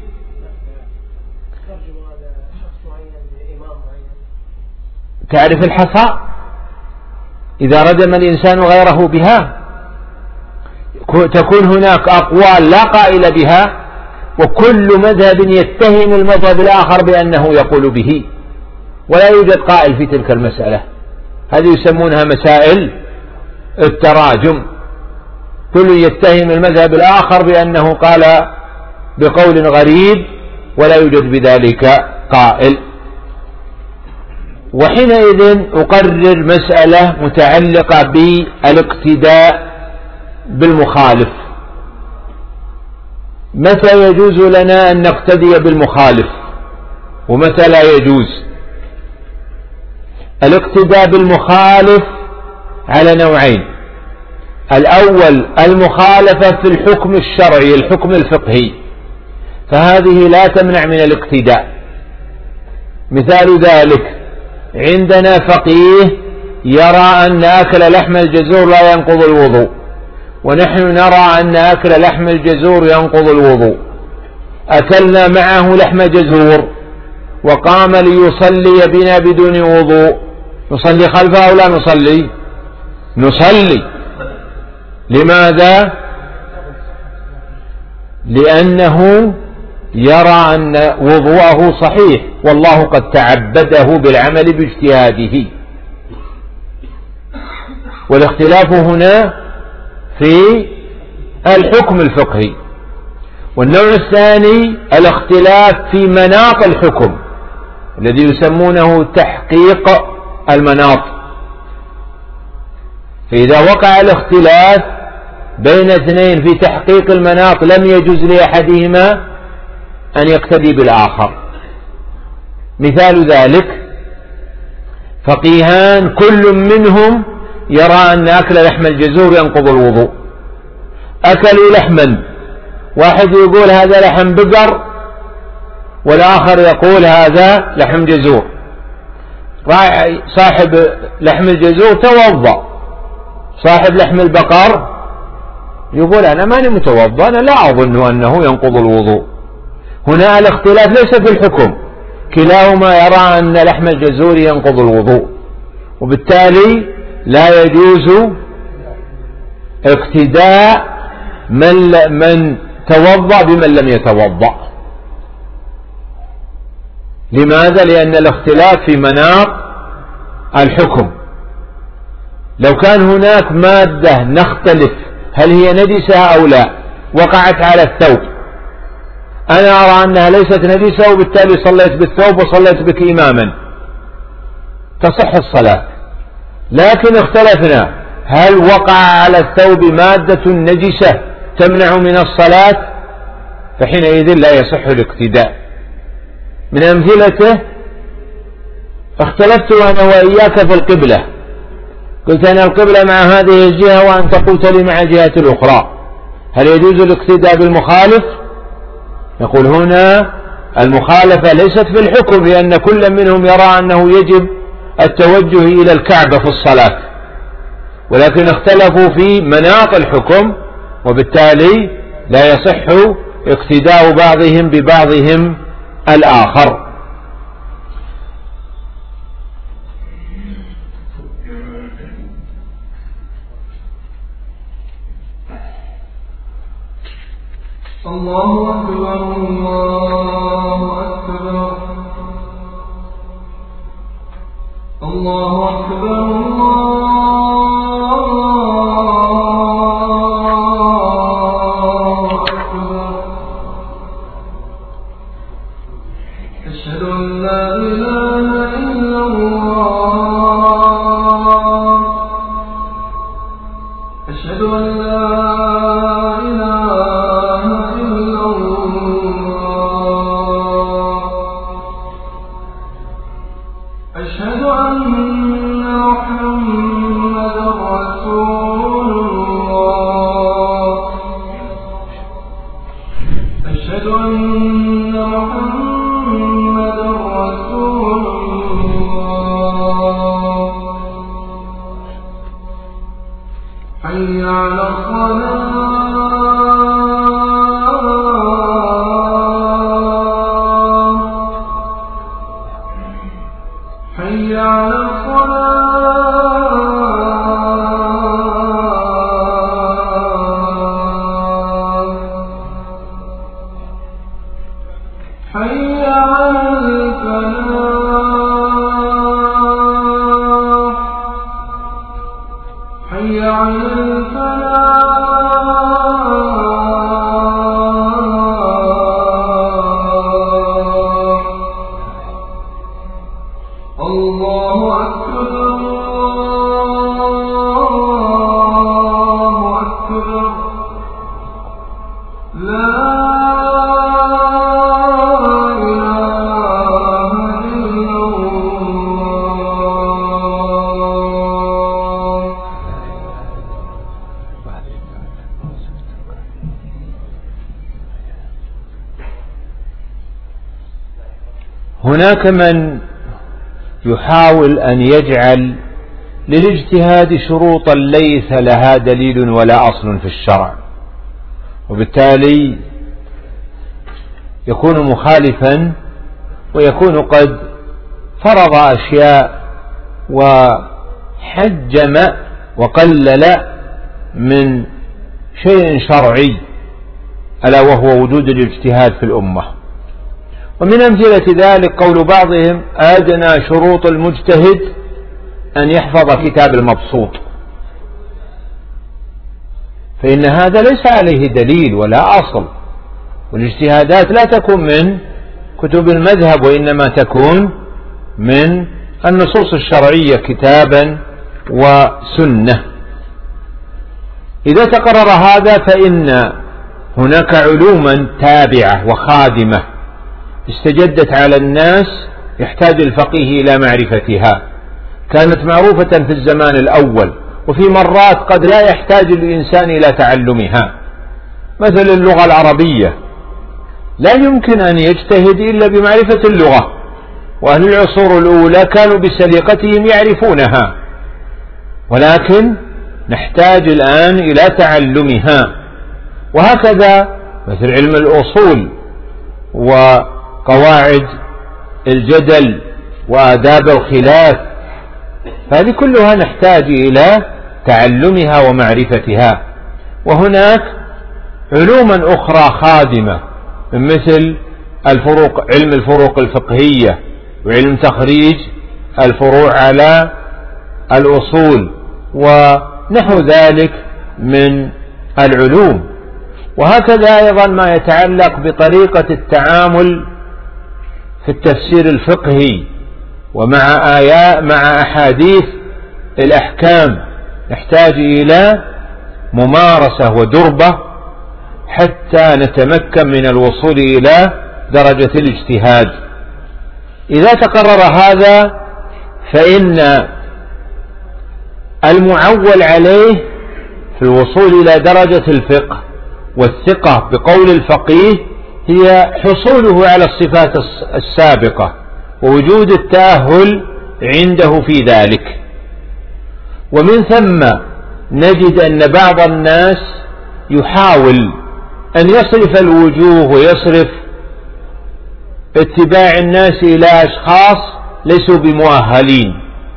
تعرف الحصى إذا ردم الإنسان غيره بها تكون هناك أقوال لا قائل بها، وكل مذهب يتهم المذهب الآخر بأنه يقول به، ولا يوجد قائل في تلك المسألة. هذه يسمونها مسائل التراجم، كل يتهم المذهب الآخر بأنه قال بقول غريب ولا يوجد بذلك قائل. وحينئذ أقرر مسألة متعلقة بالاقتداء بالمخالف. متى يجوز لنا أن نقتدي بالمخالف ومتى لا يجوز؟ الاقتداء بالمخالف على نوعين: الأول المخالفة في الحكم الشرعي الحكم الفقهي، فهذه لا تمنع من الاقتداء. مثال ذلك عندنا فقيه يرى أن أكل لحم الجزور لا ينقض الوضوء، ونحن نرى أن أكل لحم الجزور ينقض الوضوء. أكلنا معه لحم جزور وقام ليصلي بنا بدون وضوء، نصلي خلفه أو لا نصلي؟ نصلي. لماذا؟ لأنه يرى أن وضوءه صحيح والله قد تعبده بالعمل باجتهاده. والاختلاف هنا في الحكم الفقهي. والنوع الثاني الاختلاف في مناط الحكم الذي يسمونه تحقيق المناط. فإذا وقع الاختلاف بين اثنين في تحقيق المناط لم يجوز لأحدهما أن يقتدي بالآخر. مثال ذلك فقيهان كل منهم يرى أن أكل لحم الجزور ينقض الوضوء، أكلوا لحما، واحد يقول هذا لحم بقر والآخر يقول هذا لحم جزور. صاحب لحم الجزور توضأ، صاحب لحم البقر يقول أنا ماني متوضأ، أنا لا أظن أنه ينقض الوضوء. هنا الاختلاف ليس في الحكم، كلاهما يرى أن لحم الجزور ينقض الوضوء، وبالتالي لا يجوز اقتداء من, من توضأ بمن لم يتوضأ. لماذا؟ لأن الاختلاف في مناط الحكم. لو كان هناك مادة نختلف هل هي نجسة أو لا وقعت على الثوب، أنا أرى أنها ليست نجسة وبالتالي صليت بالثوب وصليت بك إماما، تصح الصلاة. لكن اختلفنا هل وقع على الثوب مادة نجسة تمنع من الصلاة، فحينئذ لا يصح الاقتداء. من أمثلته اختلفت أنا وإياك في القبلة، قلت أنا القبلة مع هذه الجهة وأنت قلت لي مع الجهة الأخرى، هل يجوز الاقتداء بالمخالف؟ نقول هنا المخالفة ليست في الحكم، لأن كل منهم يرى أنه يجب التوجه إلى الكعبة في الصلاة، ولكن اختلفوا في مناط الحكم، وبالتالي لا يصح اقتداء بعضهم ببعضهم الآخر. الله أكبر الله أكبر الله أكبر الله أكبر. أشهد أن لا إله إلا الله، أشهد أن لا حي على الصلاة حي على الصلاة حي على الفلاح على الفلاح الله أكبر الله أكبر لا إله إلا الله. هناك من يحاول أن يجعل للاجتهاد شروطا ليس لها دليل ولا أصل في الشرع، وبالتالي يكون مخالفا ويكون قد فرض أشياء وحجم وقلل من شيء شرعي ألا وهو وجود الاجتهاد في الأمة. ومن أمثلة ذلك قول بعضهم: أدنى شروط المجتهد أن يحفظ كتاب المبسوط، فإن هذا ليس عليه دليل ولا أصل، والاجتهادات لا تكون من كتب المذهب وإنما تكون من النصوص الشرعية كتابا وسنة. إذا تقرر هذا فإن هناك علوما تابعة وخادمة استجدت على الناس يحتاج الفقيه إلى معرفتها، كانت معروفة في الزمان الأول، وفي مرات قد لا يحتاج الإنسان إلى تعلمها، مثل اللغة العربية لا يمكن أن يجتهد إلا بمعرفة اللغة، وأهل العصور الأولى كانوا بسليقتهم يعرفونها، ولكن نحتاج الآن إلى تعلمها. وهكذا مثل علم الأصول وقواعد الجدل وآداب الخلاف، هذه كلها نحتاج إلى تعلمها ومعرفتها. وهناك علوما أخرى خادمة مثل الفروق، علم الفروق الفقهية وعلم تخريج الفروع على الأصول ونحو ذلك من العلوم. وهكذا أيضا ما يتعلق بطريقة التعامل في التفسير الفقهي ومع آيات مع أحاديث الأحكام، نحتاج إلى ممارسة ودربة حتى نتمكن من الوصول إلى درجة الاجتهاد. إذا تقرر هذا فإن المعول عليه في الوصول إلى درجة الفقه والثقة بقول الفقيه هي حصوله على الصفات السابقة ووجود التأهل عنده في ذلك. ومن ثم نجد أن بعض الناس يحاول أن يصرف الوجوه ويصرف اتباع الناس إلى أشخاص ليسوا بمؤهلين،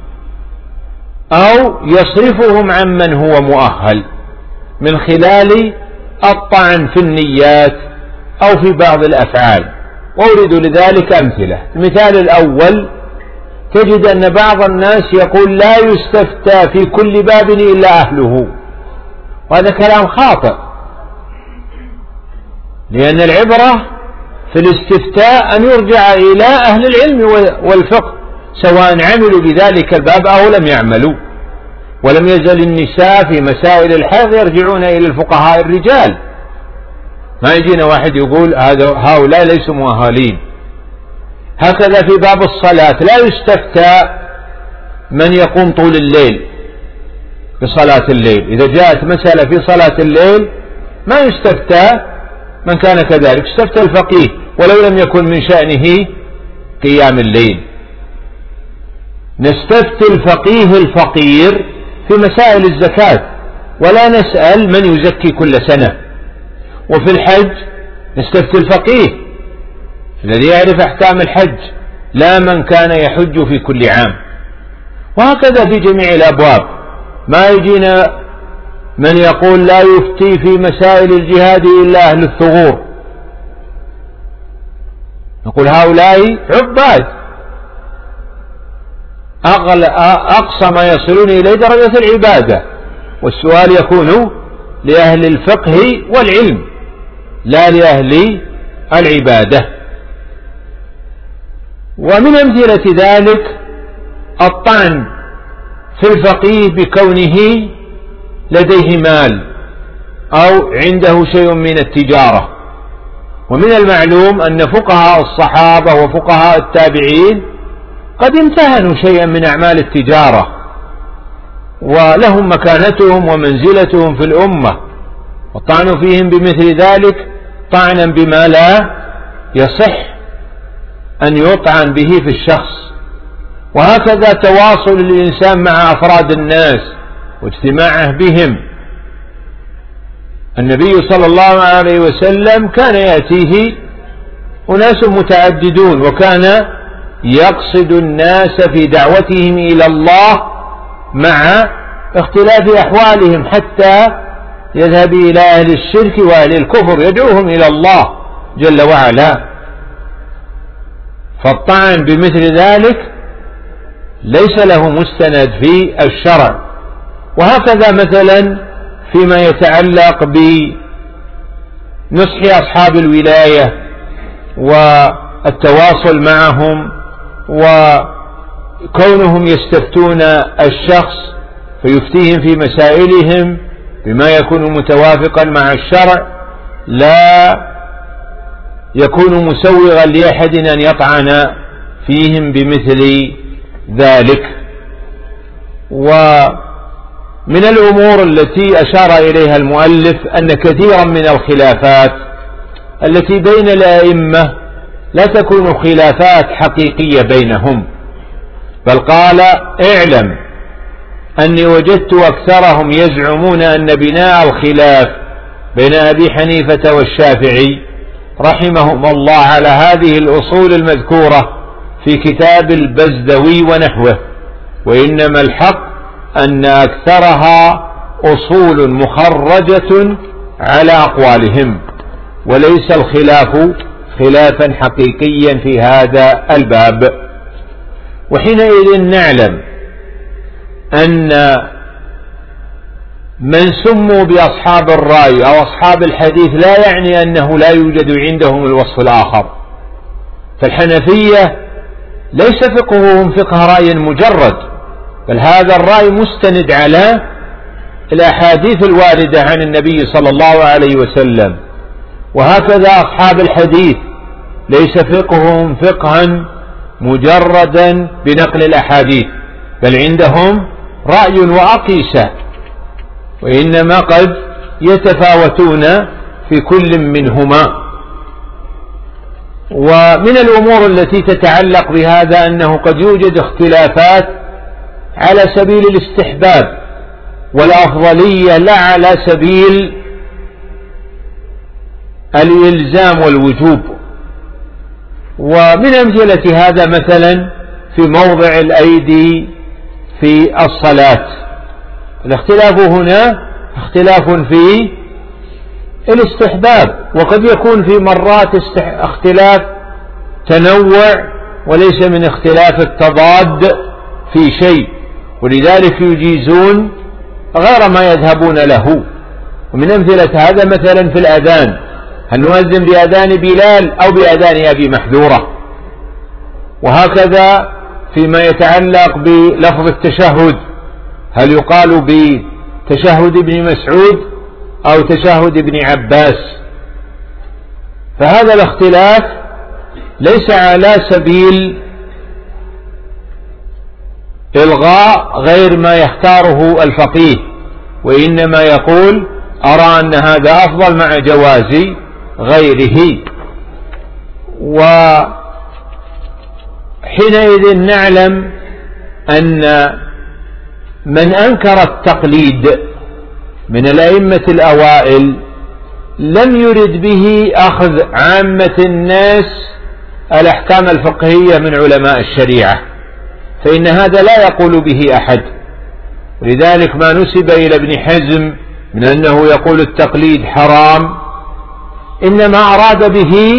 أو يصرفهم عمن هو مؤهل من خلال الطعن في النيات أو في بعض الأفعال. وأريد لذلك أمثلة. المثال الأول: تجد أن بعض الناس يقول لا يستفتى في كل باب إلا أهله، وهذا كلام خاطئ، لأن العبرة في الاستفتاء أن يرجع إلى أهل العلم والفقه سواء عملوا بذلك الباب أو لم يعملوا. ولم يزل النساء في مسائل الحيض يرجعون إلى الفقهاء الرجال، ما يجينا واحد يقول هؤلاء ليسوا مؤهلين. هكذا في باب الصلاة لا يستفتى من يقوم طول الليل بصلاة الليل، إذا جاءت مسألة في صلاة الليل ما يستفتى من كان كذلك، استفتى الفقيه ولو لم يكن من شأنه قيام الليل. نستفتي الفقيه الفقير في مسائل الزكاة ولا نسأل من يزكي كل سنة. وفي الحج نستفتي الفقيه الذي يعرف أحكام الحج لا من كان يحج في كل عام. وهكذا في جميع الأبواب، ما يجينا من يقول لا يفتي في مسائل الجهاد إلا أهل الثغور، نقول هؤلاء عباد أقصى ما يصلون إليه درجة العبادة، والسؤال يكون لأهل الفقه والعلم لا لأهل العبادة. ومن أمثلة ذلك الطعن في الفقيه بكونه لديه مال أو عنده شيء من التجارة. ومن المعلوم أن فقهاء الصحابة وفقهاء التابعين قد امتهنوا شيئا من أعمال التجارة ولهم مكانتهم ومنزلتهم في الأمة، والطعن فيهم بمثل ذلك طعنا بما لا يصح أن يطعن به في الشخص. وهكذا تواصل الإنسان مع أفراد الناس واجتماعه بهم. النبي صلى الله عليه وسلم كان يأتيه أناس متعددون وكان يقصد الناس في دعوتهم إلى الله مع اختلاف أحوالهم حتى يذهب إلى أهل الشرك وأهل الكفر يدعوهم إلى الله جل وعلا. فالطعن بمثل ذلك ليس له مستند في الشرع. وهكذا مثلا فيما يتعلق بنصح أصحاب الولاية والتواصل معهم وكونهم يستفتون الشخص فيفتيهم في مسائلهم بما يكون متوافقا مع الشرع، لا يكون مسوغا لأحد أن يطعن فيهم بمثل ذلك. ومن الأمور التي أشار إليها المؤلف أن كثيرا من الخلافات التي بين الأئمة لا تكون خلافات حقيقية بينهم، بل قال: اعلم أني وجدت أكثرهم يزعمون أن بناء الخلاف بين أبي حنيفة والشافعي رحمهم الله على هذه الأصول المذكورة في كتاب البزدوي ونحوه، وإنما الحق أن أكثرها أصول مخرجة على أقوالهم، وليس الخلاف خلافا حقيقيا في هذا الباب. وحينئذ نعلم أن من سموا بأصحاب الرأي أو أصحاب الحديث لا يعني أنه لا يوجد عندهم الوصف الآخر. فالحنفية ليس فقههم فقه رأي مجرد، بل هذا الرأي مستند على الأحاديث الواردة عن النبي صلى الله عليه وسلم. وهكذا أصحاب الحديث ليس فقههم فقها مجردا بنقل الأحاديث، بل عندهم رأي وأقيسة، وإنما قد يتفاوتون في كل منهما. ومن الأمور التي تتعلق بهذا أنه قد يوجد اختلافات على سبيل الاستحباب والأفضلية لا على سبيل الإلزام والوجوب. ومن أمثلة هذا مثلا في موضع الأيدي في الصلاة، الاختلاف هنا اختلاف في الاستحباب، وقد يكون في مرات اختلاف تنوع وليس من اختلاف التضاد في شيء، ولذلك يجيزون غير ما يذهبون له. ومن أمثلة هذا مثلا في الأذان، هل نؤذن بأذان بلال أو بأذان أبي محذورة؟ وهكذا فيما يتعلق بلفظ التشهد، هل يقال بتشهد ابن مسعود أو تشهد ابن عباس؟ فهذا الاختلاف ليس على سبيل إلغاء غير ما يختاره الفقيه، وإنما يقول: أرى أن هذا أفضل مع جواز غيره. وحينئذ نعلم أن من أنكر التقليد من الأئمة الأوائل لم يرد به أخذ عامة الناس الأحكام الفقهية من علماء الشريعة، فإن هذا لا يقول به أحد. ولذلك ما نسب إلى ابن حزم من أنه يقول التقليد حرام إنما أراد به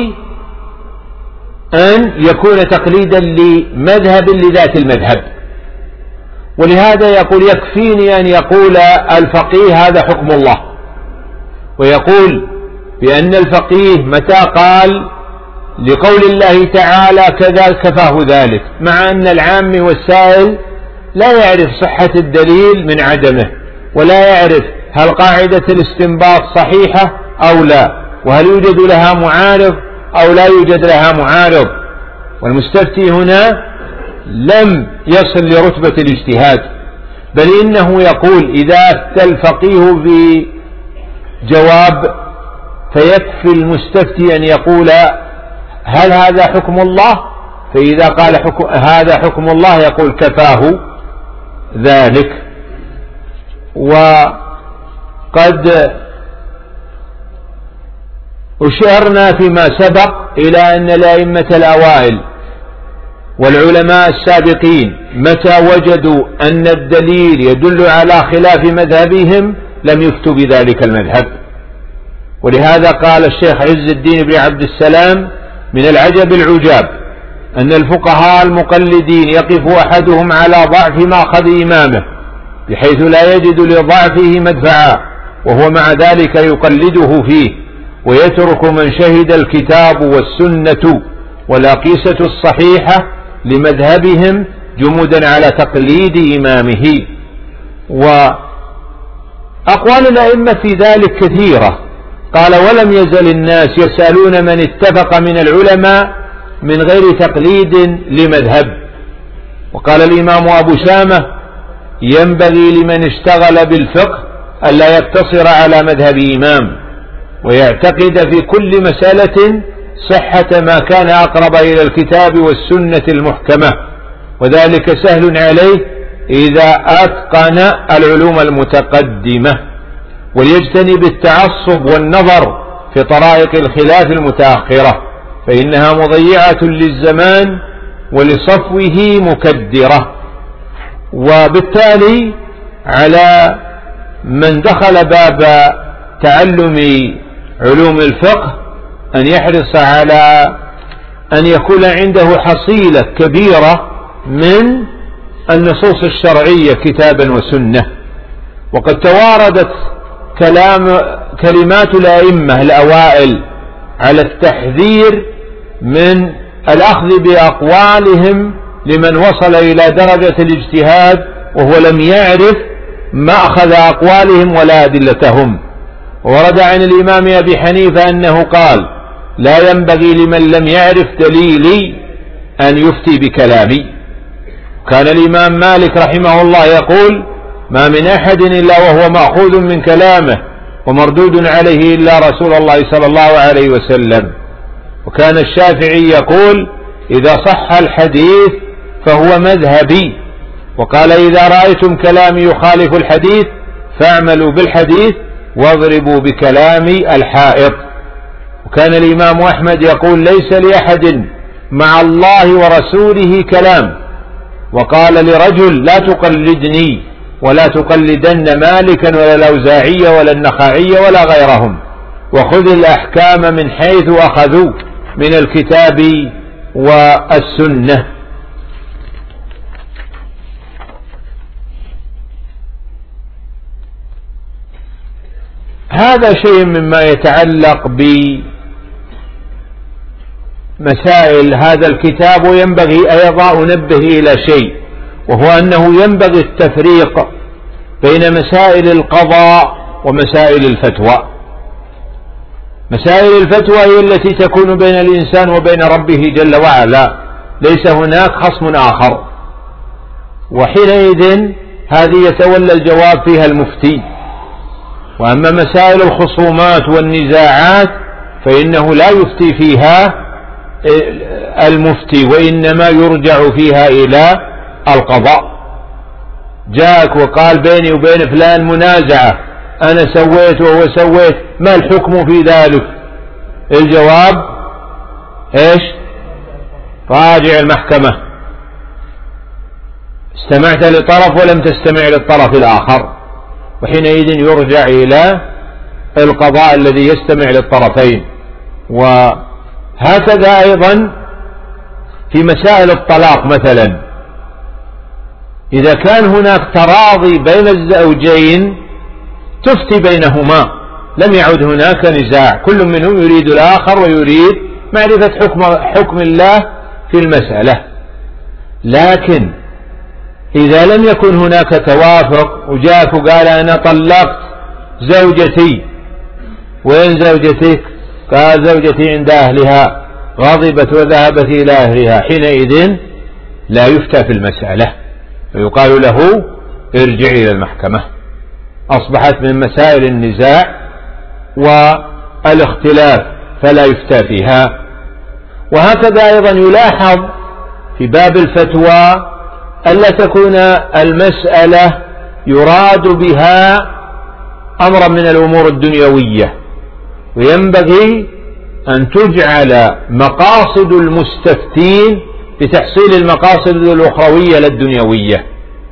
أن يكون تقليدا لمذهب لذات المذهب، ولهذا يقول يكفيني أن يقول الفقيه هذا حكم الله، ويقول بأن الفقيه متى قال لقول الله تعالى كذا كفاه ذلك، مع أن العام والسائل لا يعرف صحة الدليل من عدمه، ولا يعرف هل قاعدة الاستنباط صحيحة أو لا، وهل يوجد لها معارض أو لا يوجد لها معارض. والمستفتي هنا لم يصل لرتبة الاجتهاد، بل إنه يقول إذا أفتى الفقيه بجواب فيكفي المستفتي أن يقول هل هذا حكم الله؟ فإذا قال حكم هذا حكم الله يقول كفاه ذلك. وقد أشرنا فيما سبق إلى أن الأئمة الأوائل والعلماء السابقين متى وجدوا أن الدليل يدل على خلاف مذهبهم لم يفتوا بذلك المذهب. ولهذا قال الشيخ عز الدين بن عبد السلام من العجب العجاب أن الفقهاء المقلدين يقف أحدهم على ضعف مأخذ إمامه بحيث لا يجد لضعفه مدفعا، وهو مع ذلك يقلده فيه، ويترك من شهد الكتاب والسنة والأقيسة الصحيحة لمذهبهم جمودا على تقليد إمامه. وأقوال الأئمة في ذلك كثيرة. قال ولم يزل الناس يسألون من اتفق من العلماء من غير تقليد لمذهب. وقال الإمام أبو شامة ينبغي لمن اشتغل بالفقه ألا يقتصر على مذهب إمام، ويعتقد في كل مسألة صحة ما كان أقرب إلى الكتاب والسنة المحكمة، وذلك سهل عليه إذا أتقن العلوم المتقدمة، وليجتنب التعصب والنظر في طرائق الخلاف المتأخرة فإنها مضيعة للزمان ولصفوه مكدرة. وبالتالي على من دخل باب تعلم علوم الفقه أن يحرص على أن يكون عنده حصيلة كبيرة من النصوص الشرعية كتابا وسنة. وقد تواردت كلام كلمات الأئمة الأوائل على التحذير من الأخذ بأقوالهم لمن وصل إلى درجة الاجتهاد وهو لم يعرف مأخذ أقوالهم ولا أدلتهم. ورد عن الإمام أبي حنيفة أنه قال لا ينبغي لمن لم يعرف دليلي أن يفتي بكلامي. كان الإمام مالك رحمه الله يقول ما من أحد إلا وهو مأخوذ من كلامه ومردود عليه إلا رسول الله صلى الله عليه وسلم. وكان الشافعي يقول إذا صح الحديث فهو مذهبي. وقال إذا رأيتم كلامي يخالف الحديث فاعملوا بالحديث واضربوا بكلامي الحائط. وكان الإمام أحمد يقول ليس لأحد مع الله ورسوله كلام. وقال لرجل لا تقلدني ولا تقلدن مالكا ولا الأوزاعي ولا النخعي ولا غيرهم، وخذ الأحكام من حيث أخذوا من الكتاب والسنة. هذا شيء مما يتعلق بمسائل هذا الكتاب. وينبغي أيضا أنبه إلى شيء، وهو أنه ينبغي التفريق بين مسائل القضاء ومسائل الفتوى. مسائل الفتوى هي التي تكون بين الإنسان وبين ربه جل وعلا، ليس هناك خصم آخر، وحينئذ هذه يتولى الجواب فيها المفتي. وأما مسائل الخصومات والنزاعات فإنه لا يفتي فيها المفتي، وإنما يرجع فيها إلى القضاء. جاءك وقال بيني وبين فلان منازعة، أنا سويت وهو سويت، ما الحكم في ذلك؟ الجواب إيش؟ راجع المحكمة. استمعت لطرف ولم تستمع للطرف الآخر، وحينئذ يرجع إلى القضاء الذي يستمع للطرفين. وهكذا أيضا في مسائل الطلاق مثلا، إذا كان هناك تراضي بين الزوجين تفتي بينهما، لم يعد هناك نزاع، كل منهم يريد الآخر ويريد معرفة حكم, حكم الله في المسألة. لكن إذا لم يكن هناك توافق وجاءك وقال أنا طلقت زوجتي، وين زوجتك؟ قال زوجتي عند أهلها، غضبت وذهبت إلى أهلها، حينئذ لا يفتى في المسألة ويقال له ارجع إلى المحكمة، أصبحت من مسائل النزاع والاختلاف فلا يفتى فيها. وهكذا أيضا يلاحظ في باب الفتوى ألا تكون المسألة يراد بها أمرا من الأمور الدنيوية، وينبغي أن تجعل مقاصد المستفتين بتحصيل المقاصد الأخروية للدنيوية.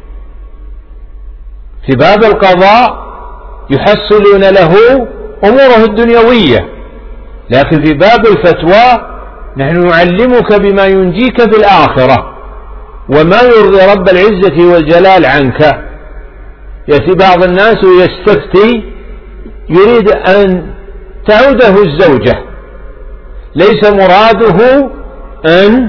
في باب القضاء يحصلون له أموره الدنيوية، لكن في باب الفتوى نحن نعلمك بما ينجيك في الآخرة وما يرضي رب العزة والجلال عنك. يأتي بعض الناس ويستفتي يريد أن تعوده الزوجة، ليس مراده أن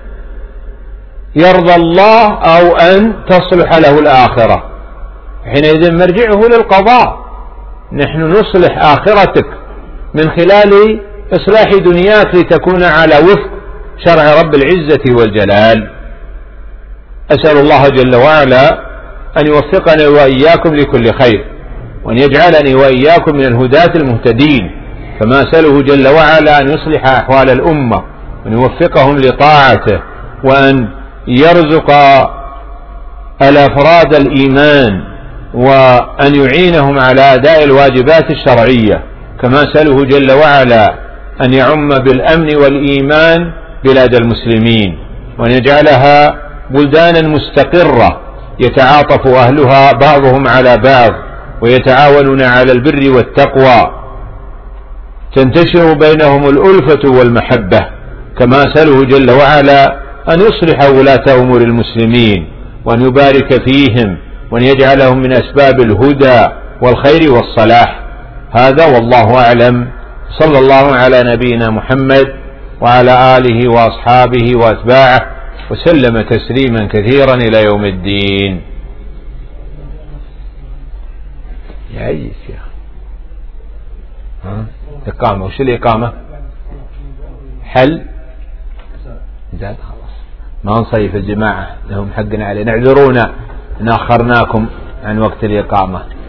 يرضى الله أو أن تصلح له الآخرة، حينئذ مرجعه للقضاء. نحن نصلح آخرتك من خلال إصلاح دنياك لتكون على وفق شرع رب العزة والجلال. أسأل الله جل وعلا أن يوفقني وإياكم لكل خير، وأن يجعلني وإياكم من الهداة المهتدين، كما أسأله جل وعلا أن يصلح أحوال الأمة وأن يوفقهم لطاعته، وأن يرزق الأفراد الإيمان، وأن يعينهم على أداء الواجبات الشرعية، كما أسأله جل وعلا أن يعم بالأمن والإيمان بلاد المسلمين، وأن يجعلها بلدانا مستقرة يتعاطف أهلها بعضهم على بعض ويتعاونون على البر والتقوى، تنتشر بينهم الألفة والمحبة، كما أسأله جل وعلا أن يصلح ولاة أمور المسلمين، وأن يبارك فيهم، وأن يجعلهم من أسباب الهدى والخير والصلاح. هذا والله أعلم. صلى الله على نبينا محمد وعلى آله وأصحابه وأتباعه وسلم تسليما كثيرا إلى يوم الدين. يا أي شيخ ها إقامة، وش الإقامة؟ حل زاد خلاص، ما نصيف الجماعة لهم حقنا عليه، نعذرونا إن أخرناكم عن وقت الإقامة.